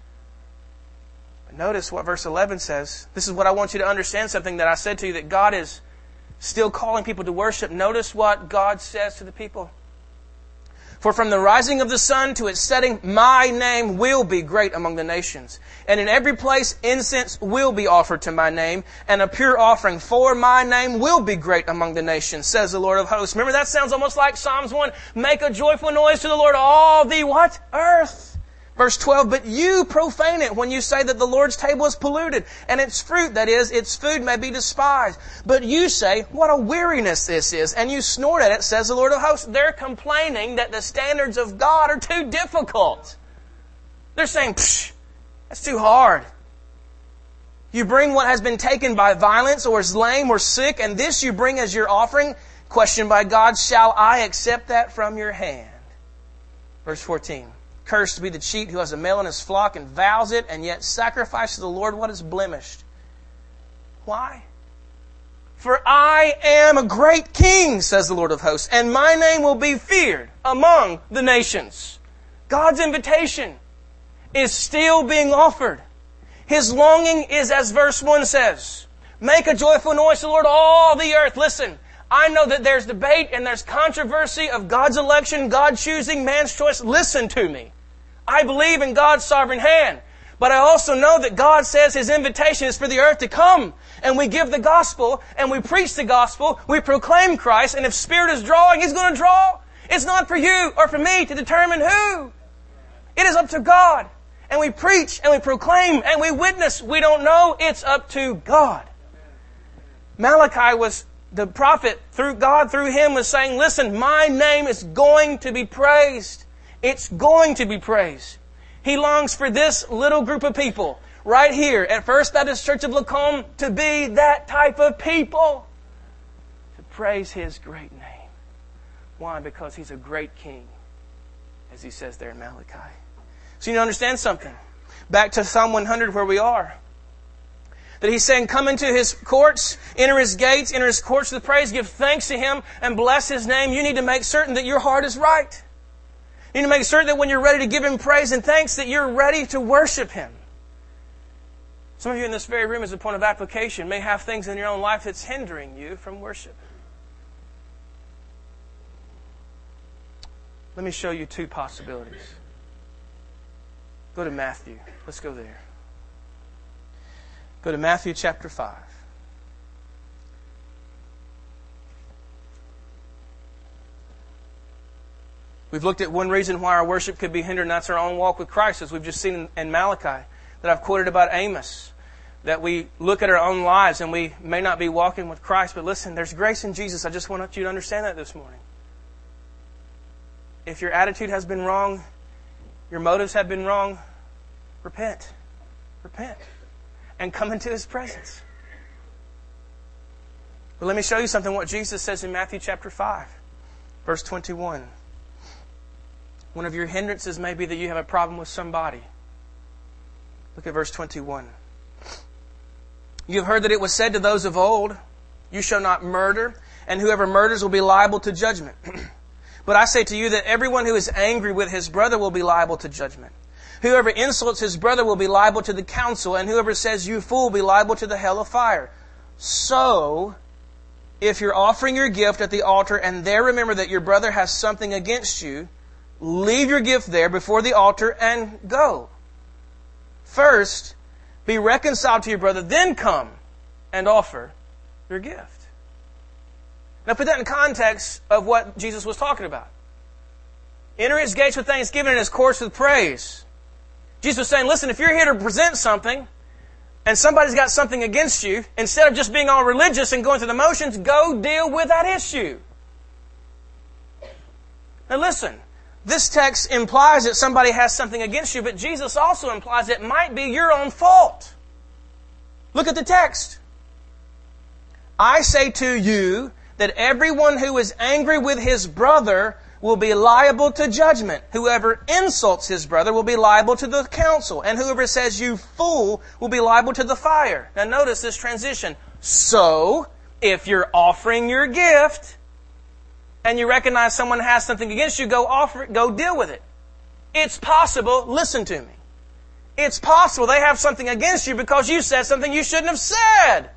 But notice what verse 11 says. This is what I want you to understand, something that I said to you, that God is still calling people to worship. Notice what God says to the people. For from the rising of the sun to its setting, my name will be great among the nations. And in every place incense will be offered to my name, and a pure offering for my name will be great among the nations, says the Lord of hosts. Remember, that sounds almost like Psalms 1. Make a joyful noise to the Lord, all the what? Earth. Verse 12, but you profane it when you say that the Lord's table is polluted, and its fruit, that is, its food, may be despised. But you say, what a weariness this is, and you snort at it, says the Lord of hosts. They're complaining that the standards of God are too difficult. They're saying, psh, that's too hard. You bring what has been taken by violence or is lame or sick, and this you bring as your offering. Question by God, shall I accept that from your hand? Verse 14. Cursed be the cheat who has a male in his flock and vows it, and yet sacrifices to the Lord what is blemished. Why? For I am a great king, says the Lord of hosts, and my name will be feared among the nations. God's invitation is still being offered. His longing is, as verse 1 says, make a joyful noise to the Lord, all the earth. Listen, I know that there's debate and there's controversy of God's election, God choosing, man's choice. Listen to me. I believe in God's sovereign hand. But I also know that God says His invitation is for the earth to come. And we give the gospel, and we preach the gospel, we proclaim Christ, and if Spirit is drawing, He's going to draw. It's not for you or for me to determine who. It is up to God. And we preach, and we proclaim, and we witness. We don't know. It's up to God. Malachi was the prophet, through God, through him, was saying, listen, my name is going to be praised. It's going to be praised. He longs for this little group of people right here at First Baptist Church of Lacombe to be that type of people. To praise His great name. Why? Because He's a great king, as He says there in Malachi. So you need to understand something. Back to Psalm 100 where we are. That He's saying, come into His courts, enter His gates, enter His courts with praise, give thanks to Him, and bless His name. You need to make certain that your heart is right. You need to make certain that when you're ready to give Him praise and thanks, that you're ready to worship Him. Some of you in this very room, as a point of application, may have things in your own life that's hindering you from worship. Let me show you two possibilities. Go to Matthew. Let's go there. Go to Matthew chapter 5. We've looked at one reason why our worship could be hindered, and that's our own walk with Christ, as we've just seen in Malachi, that I've quoted about Amos. That we look at our own lives and we may not be walking with Christ, but listen, there's grace in Jesus. I just want you to understand that this morning. If your attitude has been wrong, your motives have been wrong, repent. Repent. And come into His presence. But let me show you something, what Jesus says in Matthew chapter 5, verse 21. One of your hindrances may be that you have a problem with somebody. Look at verse 21. You have heard that it was said to those of old, you shall not murder, and whoever murders will be liable to judgment. But I say to you that everyone who is angry with his brother will be liable to judgment. Whoever insults his brother will be liable to the council, and whoever says, you fool, will be liable to the hell of fire. So, if you're offering your gift at the altar and there remember that your brother has something against you, leave your gift there before the altar and go. First, be reconciled to your brother, then come and offer your gift. Now put that in context of what Jesus was talking about. Enter His gates with thanksgiving and His courts with praise. Jesus was saying, listen, if you're here to present something and somebody's got something against you, instead of just being all religious and going through the motions, go deal with that issue. Now listen, this text implies that somebody has something against you, but Jesus also implies it might be your own fault. Look at the text. I say to you that everyone who is angry with his brother will be liable to judgment. Whoever insults his brother will be liable to the council. And whoever says, you fool, will be liable to the fire. Now notice this transition. So, if you're offering your gift, and you recognize someone has something against you, go deal with it. It's possible, listen to me. It's possible they have something against you because you said something you shouldn't have said.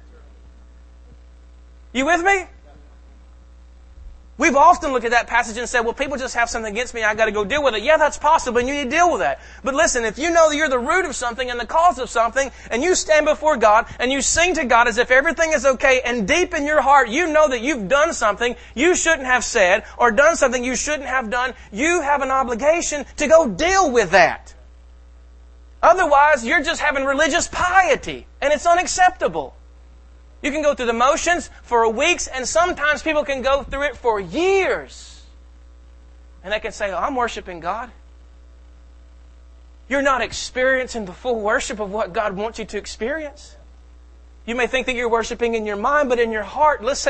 You with me? We've often looked at that passage and said, well, people just have something against me, I got to go deal with it. Yeah, that's possible, and you need to deal with that. But listen, if you know that you're the root of something and the cause of something, and you stand before God, and you sing to God as if everything is okay, and deep in your heart you know that you've done something you shouldn't have said, or done something you shouldn't have done, you have an obligation to go deal with that. Otherwise, you're just having religious piety, and it's unacceptable. You can go through the motions for weeks, and sometimes people can go through it for years. And they can say, oh, I'm worshiping God. You're not experiencing the full worship of what God wants you to experience. You may think that you're worshiping in your mind, but in your heart, listen,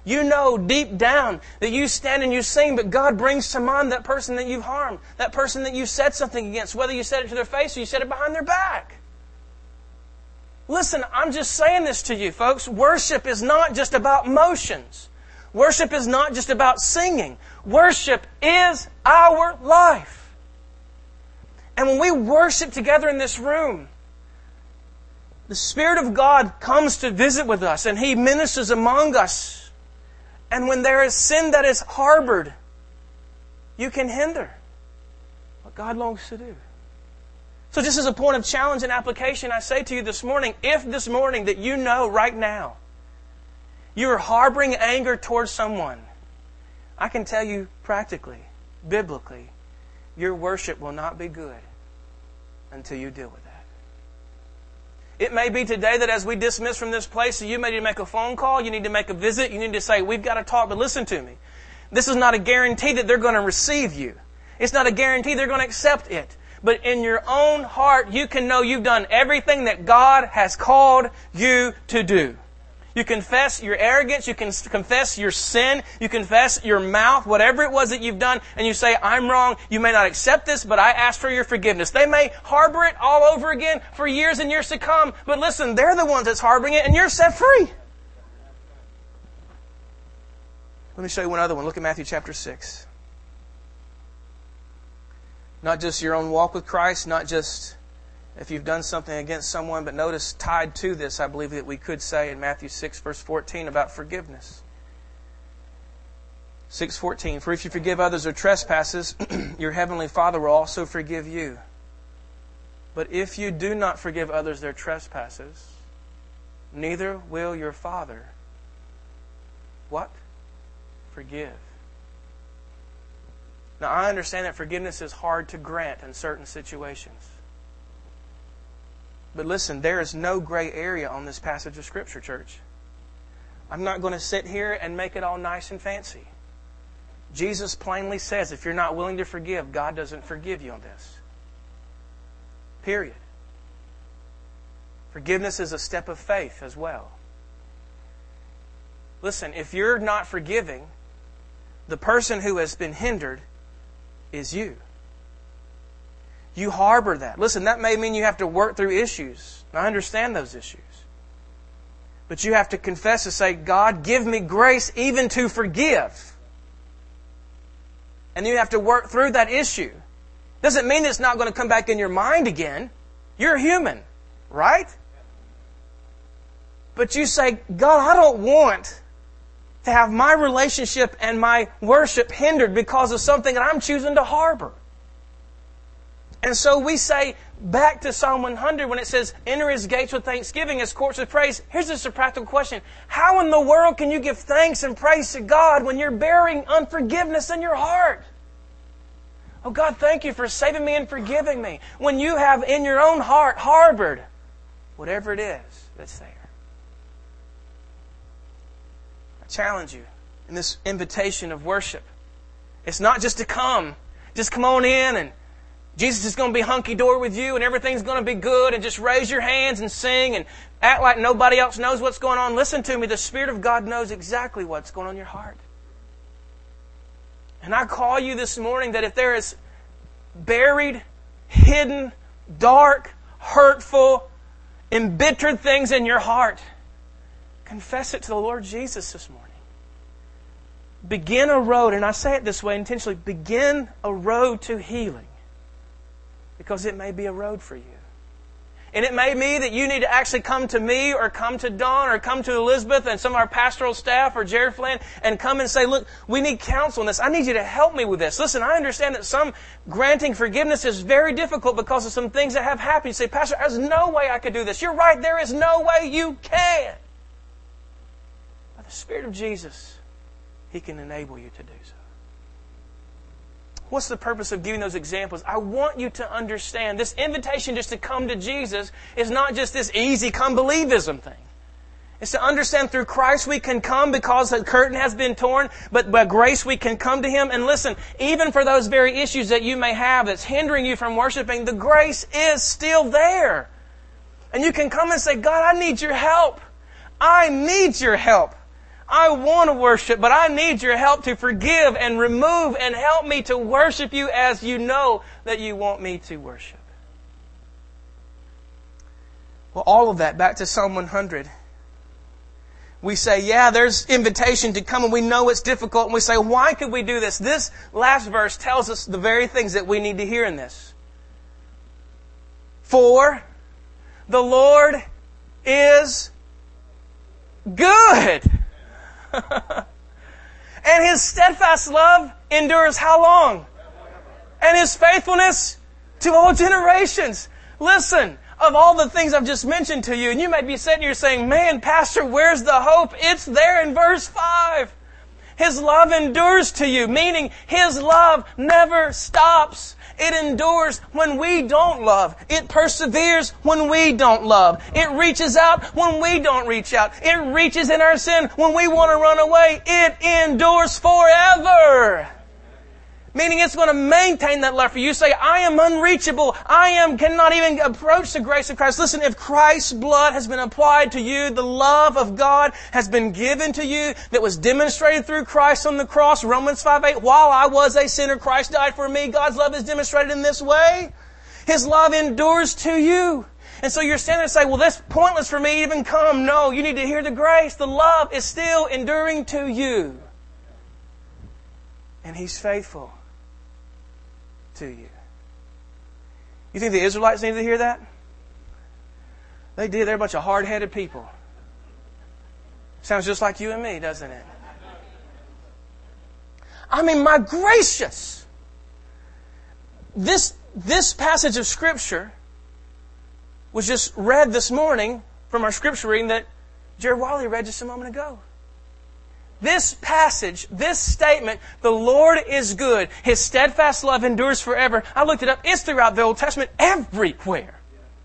You know deep down that you stand and you sing, but God brings to mind that person that you've harmed, that person that you said something against, whether you said it to their face or you said it behind their back. Listen, I'm just saying this to you, folks. Worship is not just about motions. Worship is not just about singing. Worship is our life. And when we worship together in this room, the Spirit of God comes to visit with us and He ministers among us. And when there is sin that is harbored, you can hinder what God longs to do. So just as a point of challenge and application, I say to you this morning, if this morning that you know right now you are harboring anger towards someone, I can tell you practically, biblically, your worship will not be good until you deal with that. It may be today that as we dismiss from this place, you may need to make a phone call, you need to make a visit, you need to say, we've got to talk, but listen to me. This is not a guarantee that they're going to receive you. It's not a guarantee they're going to accept it. But in your own heart, you can know you've done everything that God has called you to do. You confess your arrogance, you can confess your sin, you confess your mouth, whatever it was that you've done, and you say, I'm wrong, you may not accept this, but I ask for your forgiveness. They may harbor it all over again for years and years to come, but listen, they're the ones that's harboring it, and you're set free. Let me show you one other one. Look at Matthew chapter 6. Not just your own walk with Christ, not just if you've done something against someone, but notice tied to this, I believe that we could say in Matthew 6 verse 14 about forgiveness. 6:14, for if you forgive others their trespasses, your heavenly Father will also forgive you. But if you do not forgive others their trespasses, neither will your Father, what? Forgive. Now I understand that forgiveness is hard to grant in certain situations. But listen, there is no gray area on this passage of Scripture, church. I'm not going to sit here and make it all nice and fancy. Jesus plainly says if you're not willing to forgive, God doesn't forgive you on this. Period. Forgiveness is a step of faith as well. Listen, if you're not forgiving, the person who has been hindered is you. You harbor that. Listen, that may mean you have to work through issues. I understand those issues. But you have to confess and say, God, give me grace even to forgive. And you have to work through that issue. Doesn't mean it's not going to come back in your mind again. You're human, right? But you say, God, I don't want to have my relationship and my worship hindered because of something that I'm choosing to harbor. And so we say back to Psalm 100 when it says, enter His gates with thanksgiving, His courts with praise. Here's just a practical question. How in the world can you give thanks and praise to God when you're bearing unforgiveness in your heart? Oh God, thank you for saving me and forgiving me. When you have in your own heart harbored whatever it is that's there. I challenge you in this invitation of worship. It's not just to come. Just come on in and Jesus is going to be hunky-dory with you and everything's going to be good and just raise your hands and sing and act like nobody else knows what's going on. Listen to me. The Spirit of God knows exactly what's going on in your heart. And I call you this morning that if there is buried, hidden, dark, hurtful, embittered things in your heart, confess it to the Lord Jesus this morning. Begin a road, and I say it this way intentionally, begin a road to healing. Because it may be a road for you. And it may be that you need to actually come to me or come to Dawn or come to Elizabeth and some of our pastoral staff or Jared Flynn and come and say, look, we need counsel on this. I need you to help me with this. Listen, I understand that some granting forgiveness is very difficult because of some things that have happened. You say, Pastor, there's no way I could do this. You're right, there is no way you can. By the Spirit of Jesus, He can enable you to do so. What's the purpose of giving those examples? I want you to understand this invitation just to come to Jesus is not just this easy come-believism thing. It's to understand through Christ we can come because the curtain has been torn, but by grace we can come to Him. And listen, even for those very issues that you may have that's hindering you from worshiping, the grace is still there. And you can come and say, God, I need your help. I need your help. I want to worship, but I need your help to forgive and remove and help me to worship you as you know that you want me to worship. Well, all of that, back to Psalm 100. We say, yeah, there's invitation to come and we know it's difficult. And we say, why could we do this? This last verse tells us the very things that we need to hear in this. For the Lord is good. And His steadfast love endures how long? And His faithfulness to all generations. Listen, of all the things I've just mentioned to you, and you may be sitting here saying, man, Pastor, where's the hope? It's there in verse 5. His love endures to you, meaning His love never stops. It endures when we don't love. It perseveres when we don't love. It reaches out when we don't reach out. It reaches in our sin when we want to run away. It endures forever. Meaning it's going to maintain that love for you. You say, I am unreachable. Cannot even approach the grace of Christ. Listen, if Christ's blood has been applied to you, the love of God has been given to you that was demonstrated through Christ on the cross. Romans 5:8, while I was a sinner, Christ died for me. God's love is demonstrated in this way. His love endures to you. And so you're standing there and say, well, that's pointless for me to even come. No, you need to hear the grace. The love is still enduring to you. And He's faithful to you. You think the Israelites needed to hear that? They did. They're a bunch of hard-headed people. Sounds just like you and me, doesn't it? I mean, my gracious! This passage of Scripture was just read this morning from our Scripture reading that Jared Wiley read just a moment ago. This passage, this statement, the Lord is good. His steadfast love endures forever. I looked it up. It's throughout the Old Testament everywhere.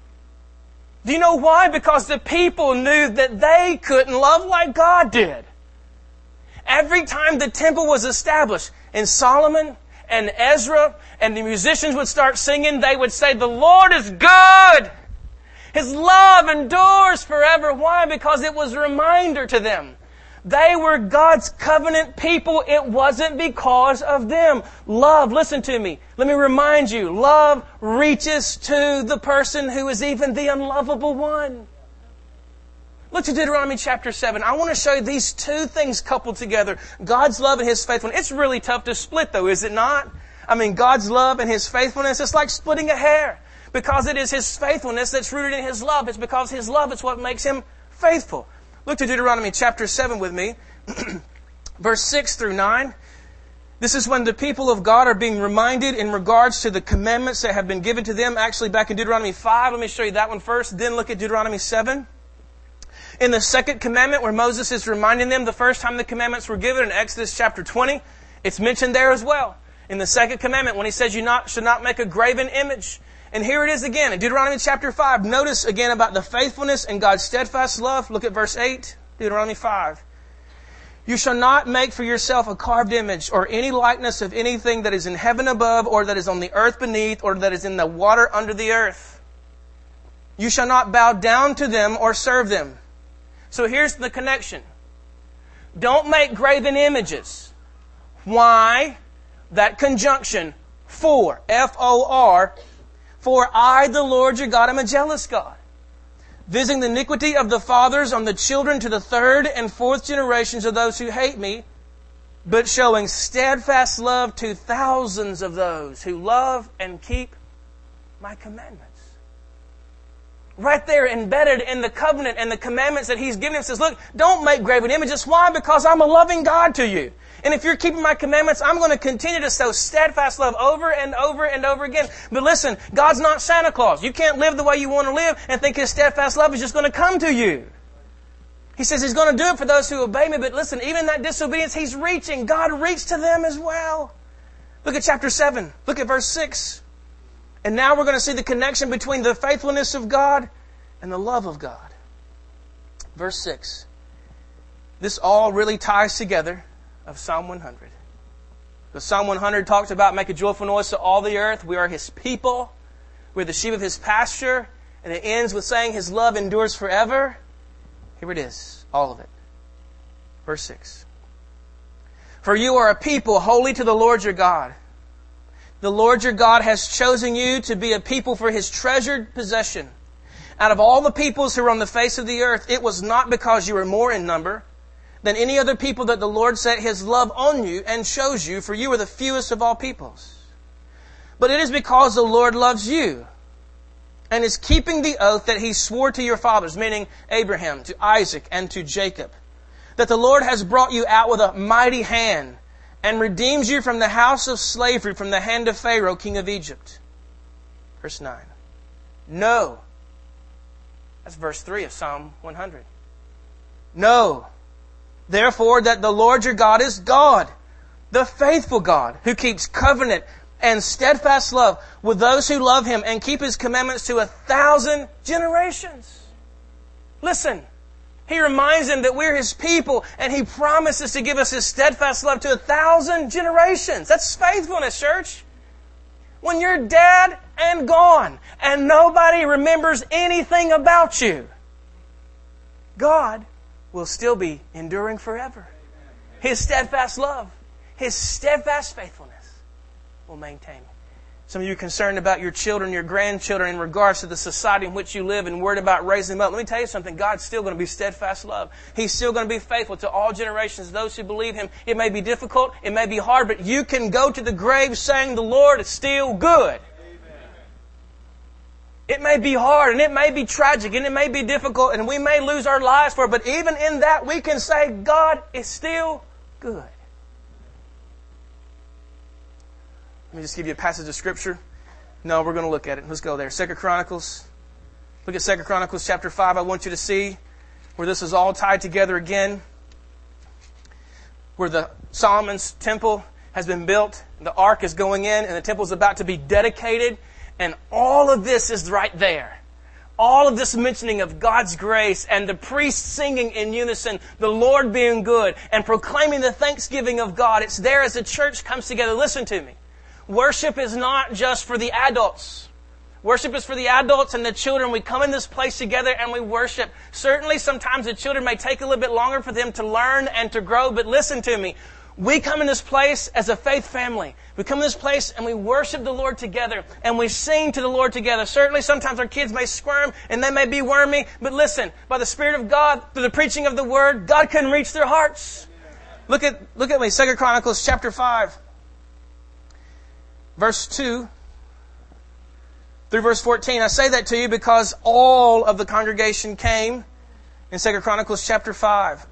Do you know why? Because the people knew that they couldn't love like God did. Every time the temple was established, and Solomon and Ezra and the musicians would start singing, they would say, the Lord is good. His love endures forever. Why? Because it was a reminder to them. They were God's covenant people. It wasn't because of them. Love, listen to me. Let me remind you, love reaches to the person who is even the unlovable one. Look to Deuteronomy chapter 7. I want to show you these two things coupled together. God's love and His faithfulness. It's really tough to split though, is it not? I mean, God's love and His faithfulness, it's like splitting a hair. Because it is His faithfulness that's rooted in His love. It's because His love is what makes Him faithful. Look to Deuteronomy chapter 7 with me, verse 6 through 9. This is when the people of God are being reminded in regards to the commandments that have been given to them. Actually, back in Deuteronomy 5, let me show you that one first, then look at Deuteronomy 7. In the second commandment, where Moses is reminding them the first time the commandments were given in Exodus chapter 20, it's mentioned there as well. In the second commandment, when He says you should not make a graven image. And here it is again in Deuteronomy chapter 5. Notice again about the faithfulness and God's steadfast love. Look at verse 8, Deuteronomy 5. You shall not make for yourself a carved image or any likeness of anything that is in heaven above or that is on the earth beneath or that is in the water under the earth. You shall not bow down to them or serve them. So here's the connection. Don't make graven images. Why? That conjunction, for, F-O-R, for I, the Lord your God, am a jealous God, visiting the iniquity of the fathers on the children to the third and fourth generations of those who hate me, but showing steadfast love to thousands of those who love and keep my commandments. Right there, embedded in the covenant and the commandments that He's given Him, says, look, don't make graven images. Why? Because I'm a loving God to you. And if you're keeping my commandments, I'm going to continue to show steadfast love over and over and over again. But listen, God's not Santa Claus. You can't live the way you want to live and think His steadfast love is just going to come to you. He says He's going to do it for those who obey me. But listen, even that disobedience, He's reaching. God reached to them as well. Look at chapter 7. Look at verse 6. And now we're going to see the connection between the faithfulness of God and the love of God. Verse 6. This all really ties together of Psalm 100. Because Psalm 100 talks about make a joyful noise to all the earth. We are His people. We're the sheep of His pasture. And it ends with saying His love endures forever. Here it is. All of it. Verse 6. For you are a people holy to the Lord your God. The Lord your God has chosen you to be a people for His treasured possession. Out of all the peoples who are on the face of the earth, it was not because you were more in number than any other people that the Lord set His love on you and chose you, for you are the fewest of all peoples. But it is because the Lord loves you and is keeping the oath that He swore to your fathers, meaning Abraham, to Isaac, and to Jacob, that the Lord has brought you out with a mighty hand and redeems you from the house of slavery, from the hand of Pharaoh, king of Egypt. Verse 9. Know. That's verse 3 of Psalm 100. Know, therefore, that the Lord your God is God, the faithful God, who keeps covenant and steadfast love with those who love Him and keep His commandments to 1,000 generations. Listen, He reminds them that we're His people, and He promises to give us His steadfast love to 1,000 generations. That's faithfulness, church. When you're dead and gone, and nobody remembers anything about you, God will still be enduring forever. His steadfast love, His steadfast faithfulness will maintain. Some of you are concerned about your children, your grandchildren in regards to the society in which you live and worried about raising them up. Let me tell you something. God's still going to be steadfast love. He's still going to be faithful to all generations, those who believe Him. It may be difficult. It may be hard, but you can go to the grave saying the Lord is still good. Amen. It may be hard and it may be tragic and it may be difficult and we may lose our lives for it, but even in that we can say God is still good. Let me just give you a passage of Scripture. No, we're going to look at it. Let's go there. 2 Chronicles. Look at 2 Chronicles chapter 5. I want you to see where this is all tied together again. Where the Solomon's temple has been built. The ark is going in and the temple is about to be dedicated. And all of this is right there. All of this mentioning of God's grace and the priests singing in unison, the Lord being good, and proclaiming the thanksgiving of God. It's there as the church comes together. Listen to me. Worship is not just for the adults. Worship is for the adults and the children. We come in this place together and we worship. Certainly sometimes the children may take a little bit longer for them to learn and to grow, but listen to me. We come in this place as a faith family. We come in this place and we worship the Lord together and we sing to the Lord together. Certainly sometimes our kids may squirm and they may be wormy, but listen, by the Spirit of God, through the preaching of the Word, God can reach their hearts. Look at me, 2 Chronicles chapter 5. Verse 2 through verse 14. I say that to you because all of the congregation came in 2 Chronicles chapter 5.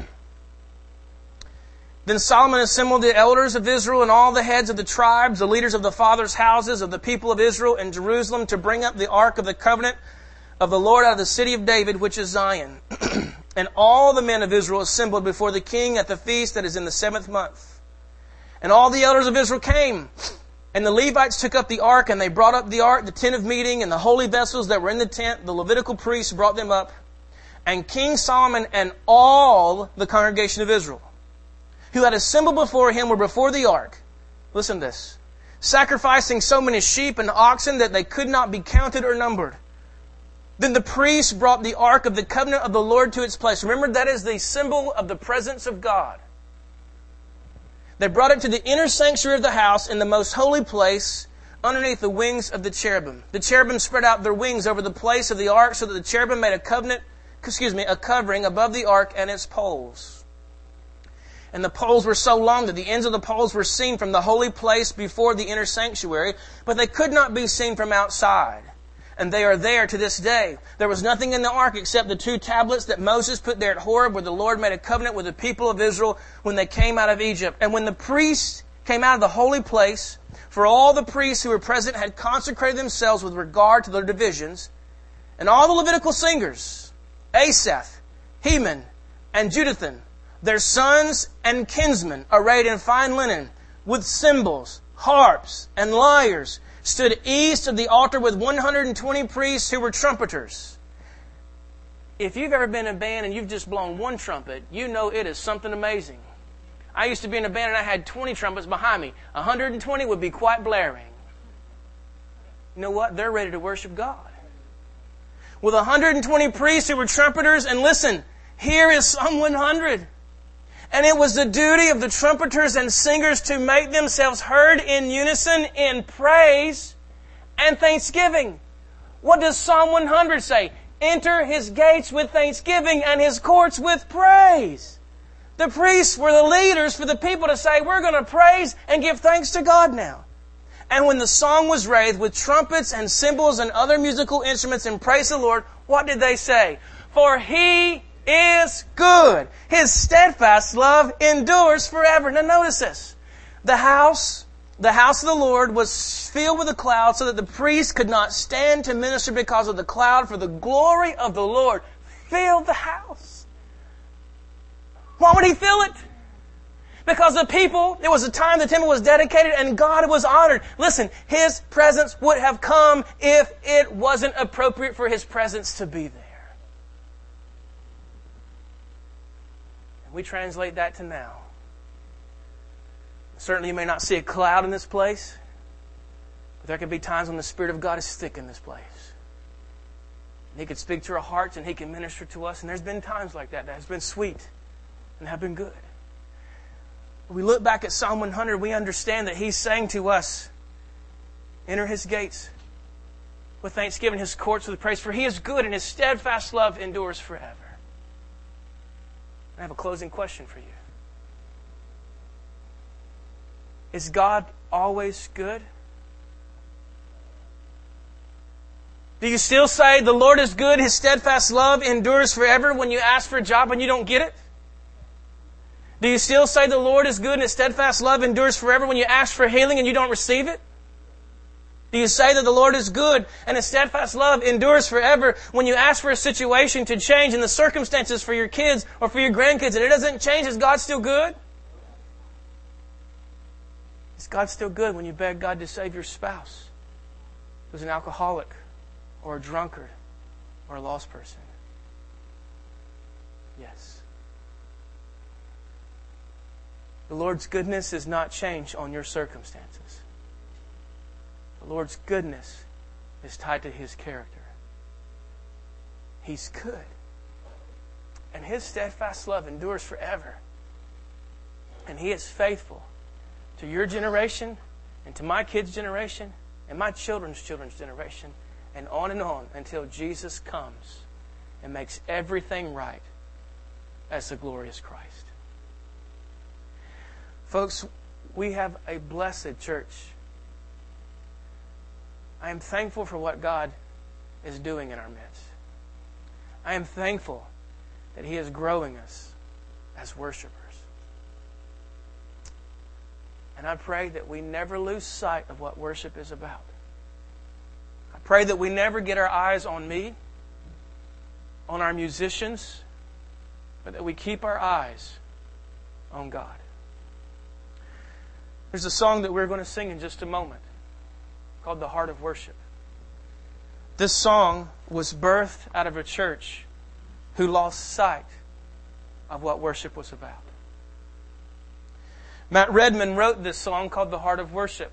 Then Solomon assembled the elders of Israel and all the heads of the tribes, the leaders of the fathers' houses of the people of Israel in Jerusalem to bring up the ark of the covenant of the Lord out of the city of David, which is Zion. And all the men of Israel assembled before the king at the feast that is in the 7th month. And all the elders of Israel came. And the Levites took up the ark, and they brought up the ark, the tent of meeting, and the holy vessels that were in the tent. The Levitical priests brought them up. And King Solomon and all the congregation of Israel, who had assembled before him, were before the ark. Listen to this. Sacrificing so many sheep and oxen that they could not be counted or numbered. Then the priests brought the ark of the covenant of the Lord to its place. Remember, that is the symbol of the presence of God. They brought it to the inner sanctuary of the house in the most holy place underneath the wings of the cherubim. The cherubim spread out their wings over the place of the ark so that the cherubim made a covering above the ark and its poles. And the poles were so long that the ends of the poles were seen from the holy place before the inner sanctuary, but they could not be seen from outside. And they are there to this day. There was nothing in the ark except the 2 tablets that Moses put there at Horeb, where the Lord made a covenant with the people of Israel when they came out of Egypt. And when the priests came out of the holy place, for all the priests who were present had consecrated themselves with regard to their divisions, and all the Levitical singers, Asaph, Heman, and Jeduthun, their sons and kinsmen, arrayed in fine linen, with cymbals, harps, and lyres, stood east of the altar with 120 priests who were trumpeters. If you've ever been in a band and you've just blown one trumpet, you know it is something amazing. I used to be in a band and I had 20 trumpets behind me. 120 would be quite blaring. You know what? They're ready to worship God. With 120 priests who were trumpeters, and listen, here is Psalm 100. And it was the duty of the trumpeters and singers to make themselves heard in unison in praise and thanksgiving. What does Psalm 100 say? Enter His gates with thanksgiving and His courts with praise. The priests were the leaders for the people to say, we're going to praise and give thanks to God now. And when the song was raised with trumpets and cymbals and other musical instruments and praise the Lord, what did they say? For He is good. His steadfast love endures forever. Now notice this. The house of the Lord was filled with a cloud so that the priest could not stand to minister because of the cloud, for the glory of the Lord filled the house. Why would He fill it? Because the people, there was a time the temple was dedicated and God was honored. Listen, His presence would have come if it wasn't appropriate for His presence to be there. And we translate that to now. Certainly you may not see a cloud in this place, but there could be times when the Spirit of God is thick in this place. And He can speak to our hearts and He can minister to us. And there's been times like that has been sweet and have been good. When we look back at Psalm 100, we understand that He's saying to us, enter His gates with thanksgiving, His courts with praise, for He is good and His steadfast love endures forever. I have a closing question for you. Is God always good? Do you still say the Lord is good, His steadfast love endures forever when you ask for a job and you don't get it? Do you still say the Lord is good and His steadfast love endures forever when you ask for healing and you don't receive it? Do you say that the Lord is good and His steadfast love endures forever when you ask for a situation to change in the circumstances for your kids or for your grandkids and it doesn't change? Is God still good? Is God still good when you beg God to save your spouse who's an alcoholic or a drunkard or a lost person? Yes. The Lord's goodness does not change on your circumstances. The Lord's goodness is tied to His character. He's good. And His steadfast love endures forever. And He is faithful to your generation and to my kids' generation and my children's generation and on until Jesus comes and makes everything right as the glorious Christ. Folks, we have a blessed church. I am thankful for what God is doing in our midst. I am thankful that He is growing us as worshipers. And I pray that we never lose sight of what worship is about. I pray that we never get our eyes on me, on our musicians, but that we keep our eyes on God. There's a song that we're going to sing in just a moment called The Heart of Worship. This song was birthed out of a church who lost sight of what worship was about. Matt Redman wrote this song called The Heart of Worship.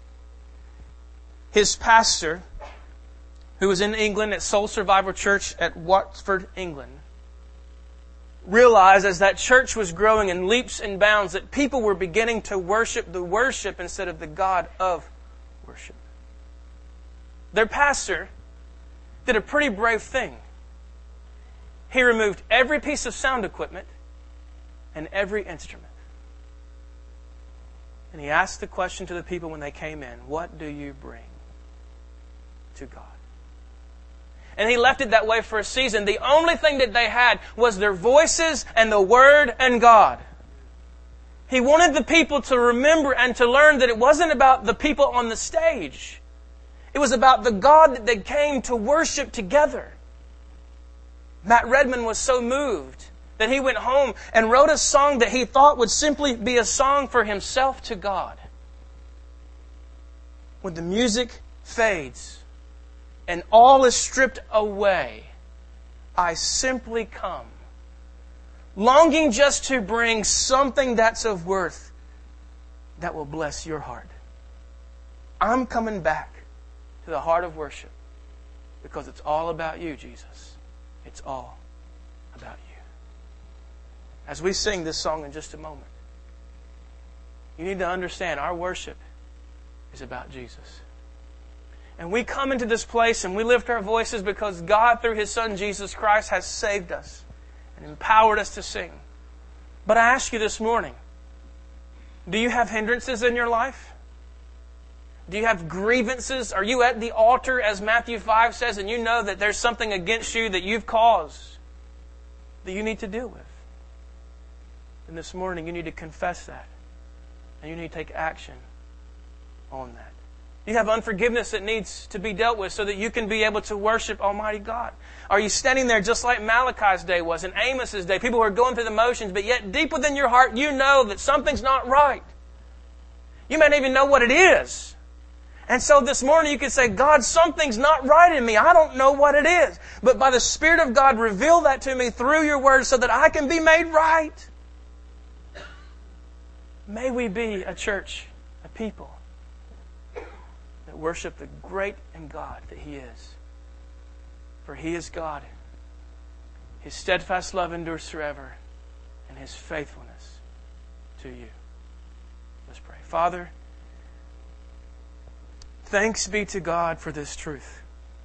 His pastor, who was in England at Soul Survivor Church at Watford, England, realized as that church was growing in leaps and bounds that people were beginning to worship the worship instead of the God of worship. Their pastor did a pretty brave thing. He removed every piece of sound equipment and every instrument. And he asked the question to the people when they came in, what do you bring to God? And he left it that way for a season. The only thing that they had was their voices and the Word and God. He wanted the people to remember and to learn that it wasn't about the people on the stage. It was about the God that they came to worship together. Matt Redman was so moved that he went home and wrote a song that he thought would simply be a song for himself to God. When the music fades and all is stripped away, I simply come, longing just to bring something that's of worth that will bless your heart. I'm coming back to the heart of worship because it's all about you, Jesus. It's all about you. as we sing this song in just a moment, you need to understand our worship is about Jesus. And we come into this place and we lift our voices because God, through His Son Jesus Christ, has saved us and empowered us to sing. But I ask you this morning, do you have hindrances in your life? Do you have grievances? Are you at the altar, as Matthew 5 says, and you know that there's something against you that you've caused that you need to deal with? And this morning you need to confess that. And you need to take action on that. You have unforgiveness that needs to be dealt with so that you can be able to worship Almighty God. Are you standing there just like Malachi's day was and Amos's day? People who are going through the motions, but yet deep within your heart you know that something's not right. You may not even know what it is. And so this morning you can say, God, something's not right in me. I don't know what it is. But by the Spirit of God, reveal that to me through your Word so that I can be made right. May we be a church, a people that worship the great and God that He is. For He is God. His steadfast love endures forever, and His faithfulness to you. Let's pray. Father, thanks be to God for this truth.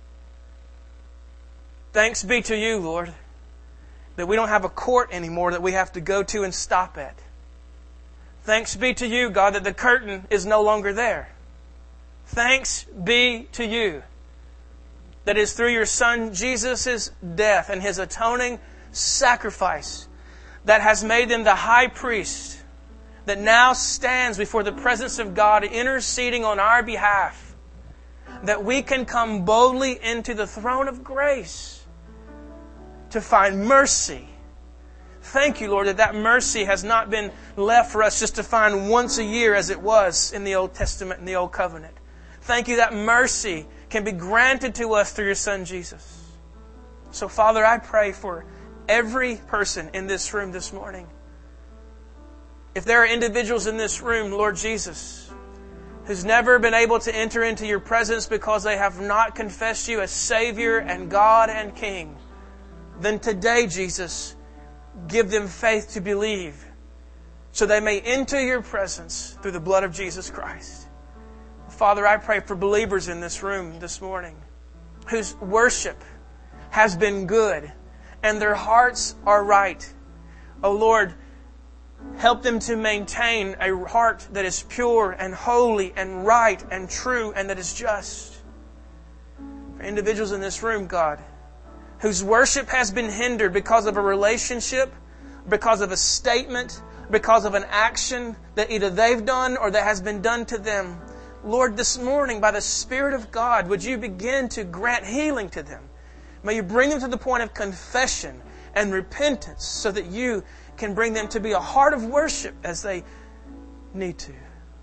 Thanks be to you, Lord, that we don't have a court anymore that we have to go to and stop at. Thanks be to you, God, that the curtain is no longer there. Thanks be to you that it is through your Son Jesus' death and His atoning sacrifice that has made Him the high priest that now stands before the presence of God interceding on our behalf, that we can come boldly into the throne of grace to find mercy. Thank you, Lord, that mercy has not been left for us just to find once a year as it was in the Old Testament and the Old Covenant. Thank you that mercy can be granted to us through your Son, Jesus. So, Father, I pray for every person in this room this morning. If there are individuals in this room, Lord Jesus, who's never been able to enter into your presence because they have not confessed you as Savior and God and King, then today, Jesus, give them faith to believe so they may enter your presence through the blood of Jesus Christ. Father, I pray for believers in this room this morning whose worship has been good and their hearts are right. Oh Lord, help them to maintain a heart that is pure and holy and right and true and that is just. For individuals in this room, God, whose worship has been hindered because of a relationship, because of a statement, because of an action that either they've done or that has been done to them. Lord, this morning, by the Spirit of God, would you begin to grant healing to them? May you bring them to the point of confession and repentance so that you can bring them to be a heart of worship as they need to.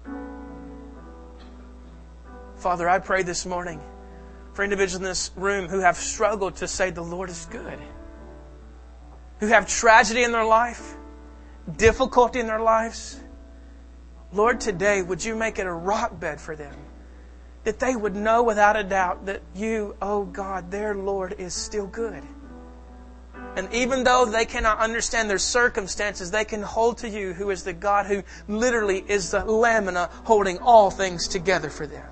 Father, I pray this morning for individuals in this room who have struggled to say the Lord is good, who have tragedy in their life, difficulty in their lives. Lord, today, would you make it a rock bed for them, that they would know without a doubt that you, oh God, their Lord is still good. And even though they cannot understand their circumstances, they can hold to you, who is the God who literally is the lamina holding all things together for them.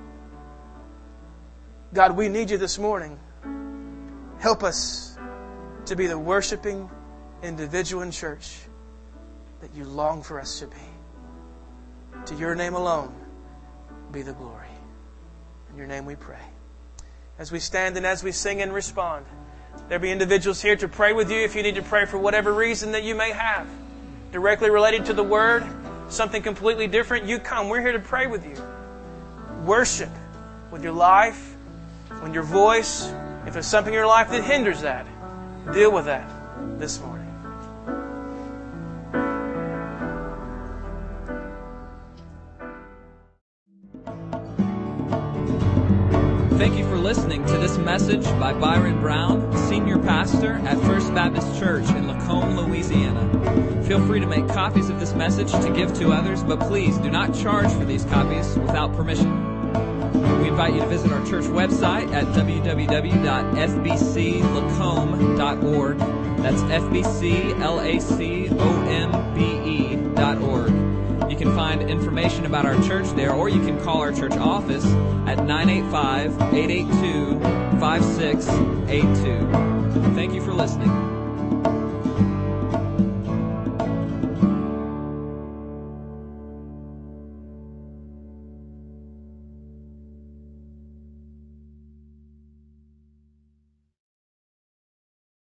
God, we need you this morning. Help us to be the worshiping individual in church that you long for us to be. To your name alone be the glory. In your name we pray. As we stand and as we sing and respond, there'll be individuals here to pray with you if you need to pray for whatever reason that you may have. Directly related to the Word, something completely different, you come. We're here to pray with you. Worship with your life, with your voice. If there's something in your life that hinders that, deal with that this morning. Thank you for listening to this message by Byron Brown, Senior Pastor at First Baptist Church in Lacombe, Louisiana. Feel free to make copies of this message to give to others, but please do not charge for these copies without permission. We invite you to visit our church website at www.fbclacombe.org. That's fbclacombe.org. You can find information about our church there, or you can call our church office at 985-882-5682.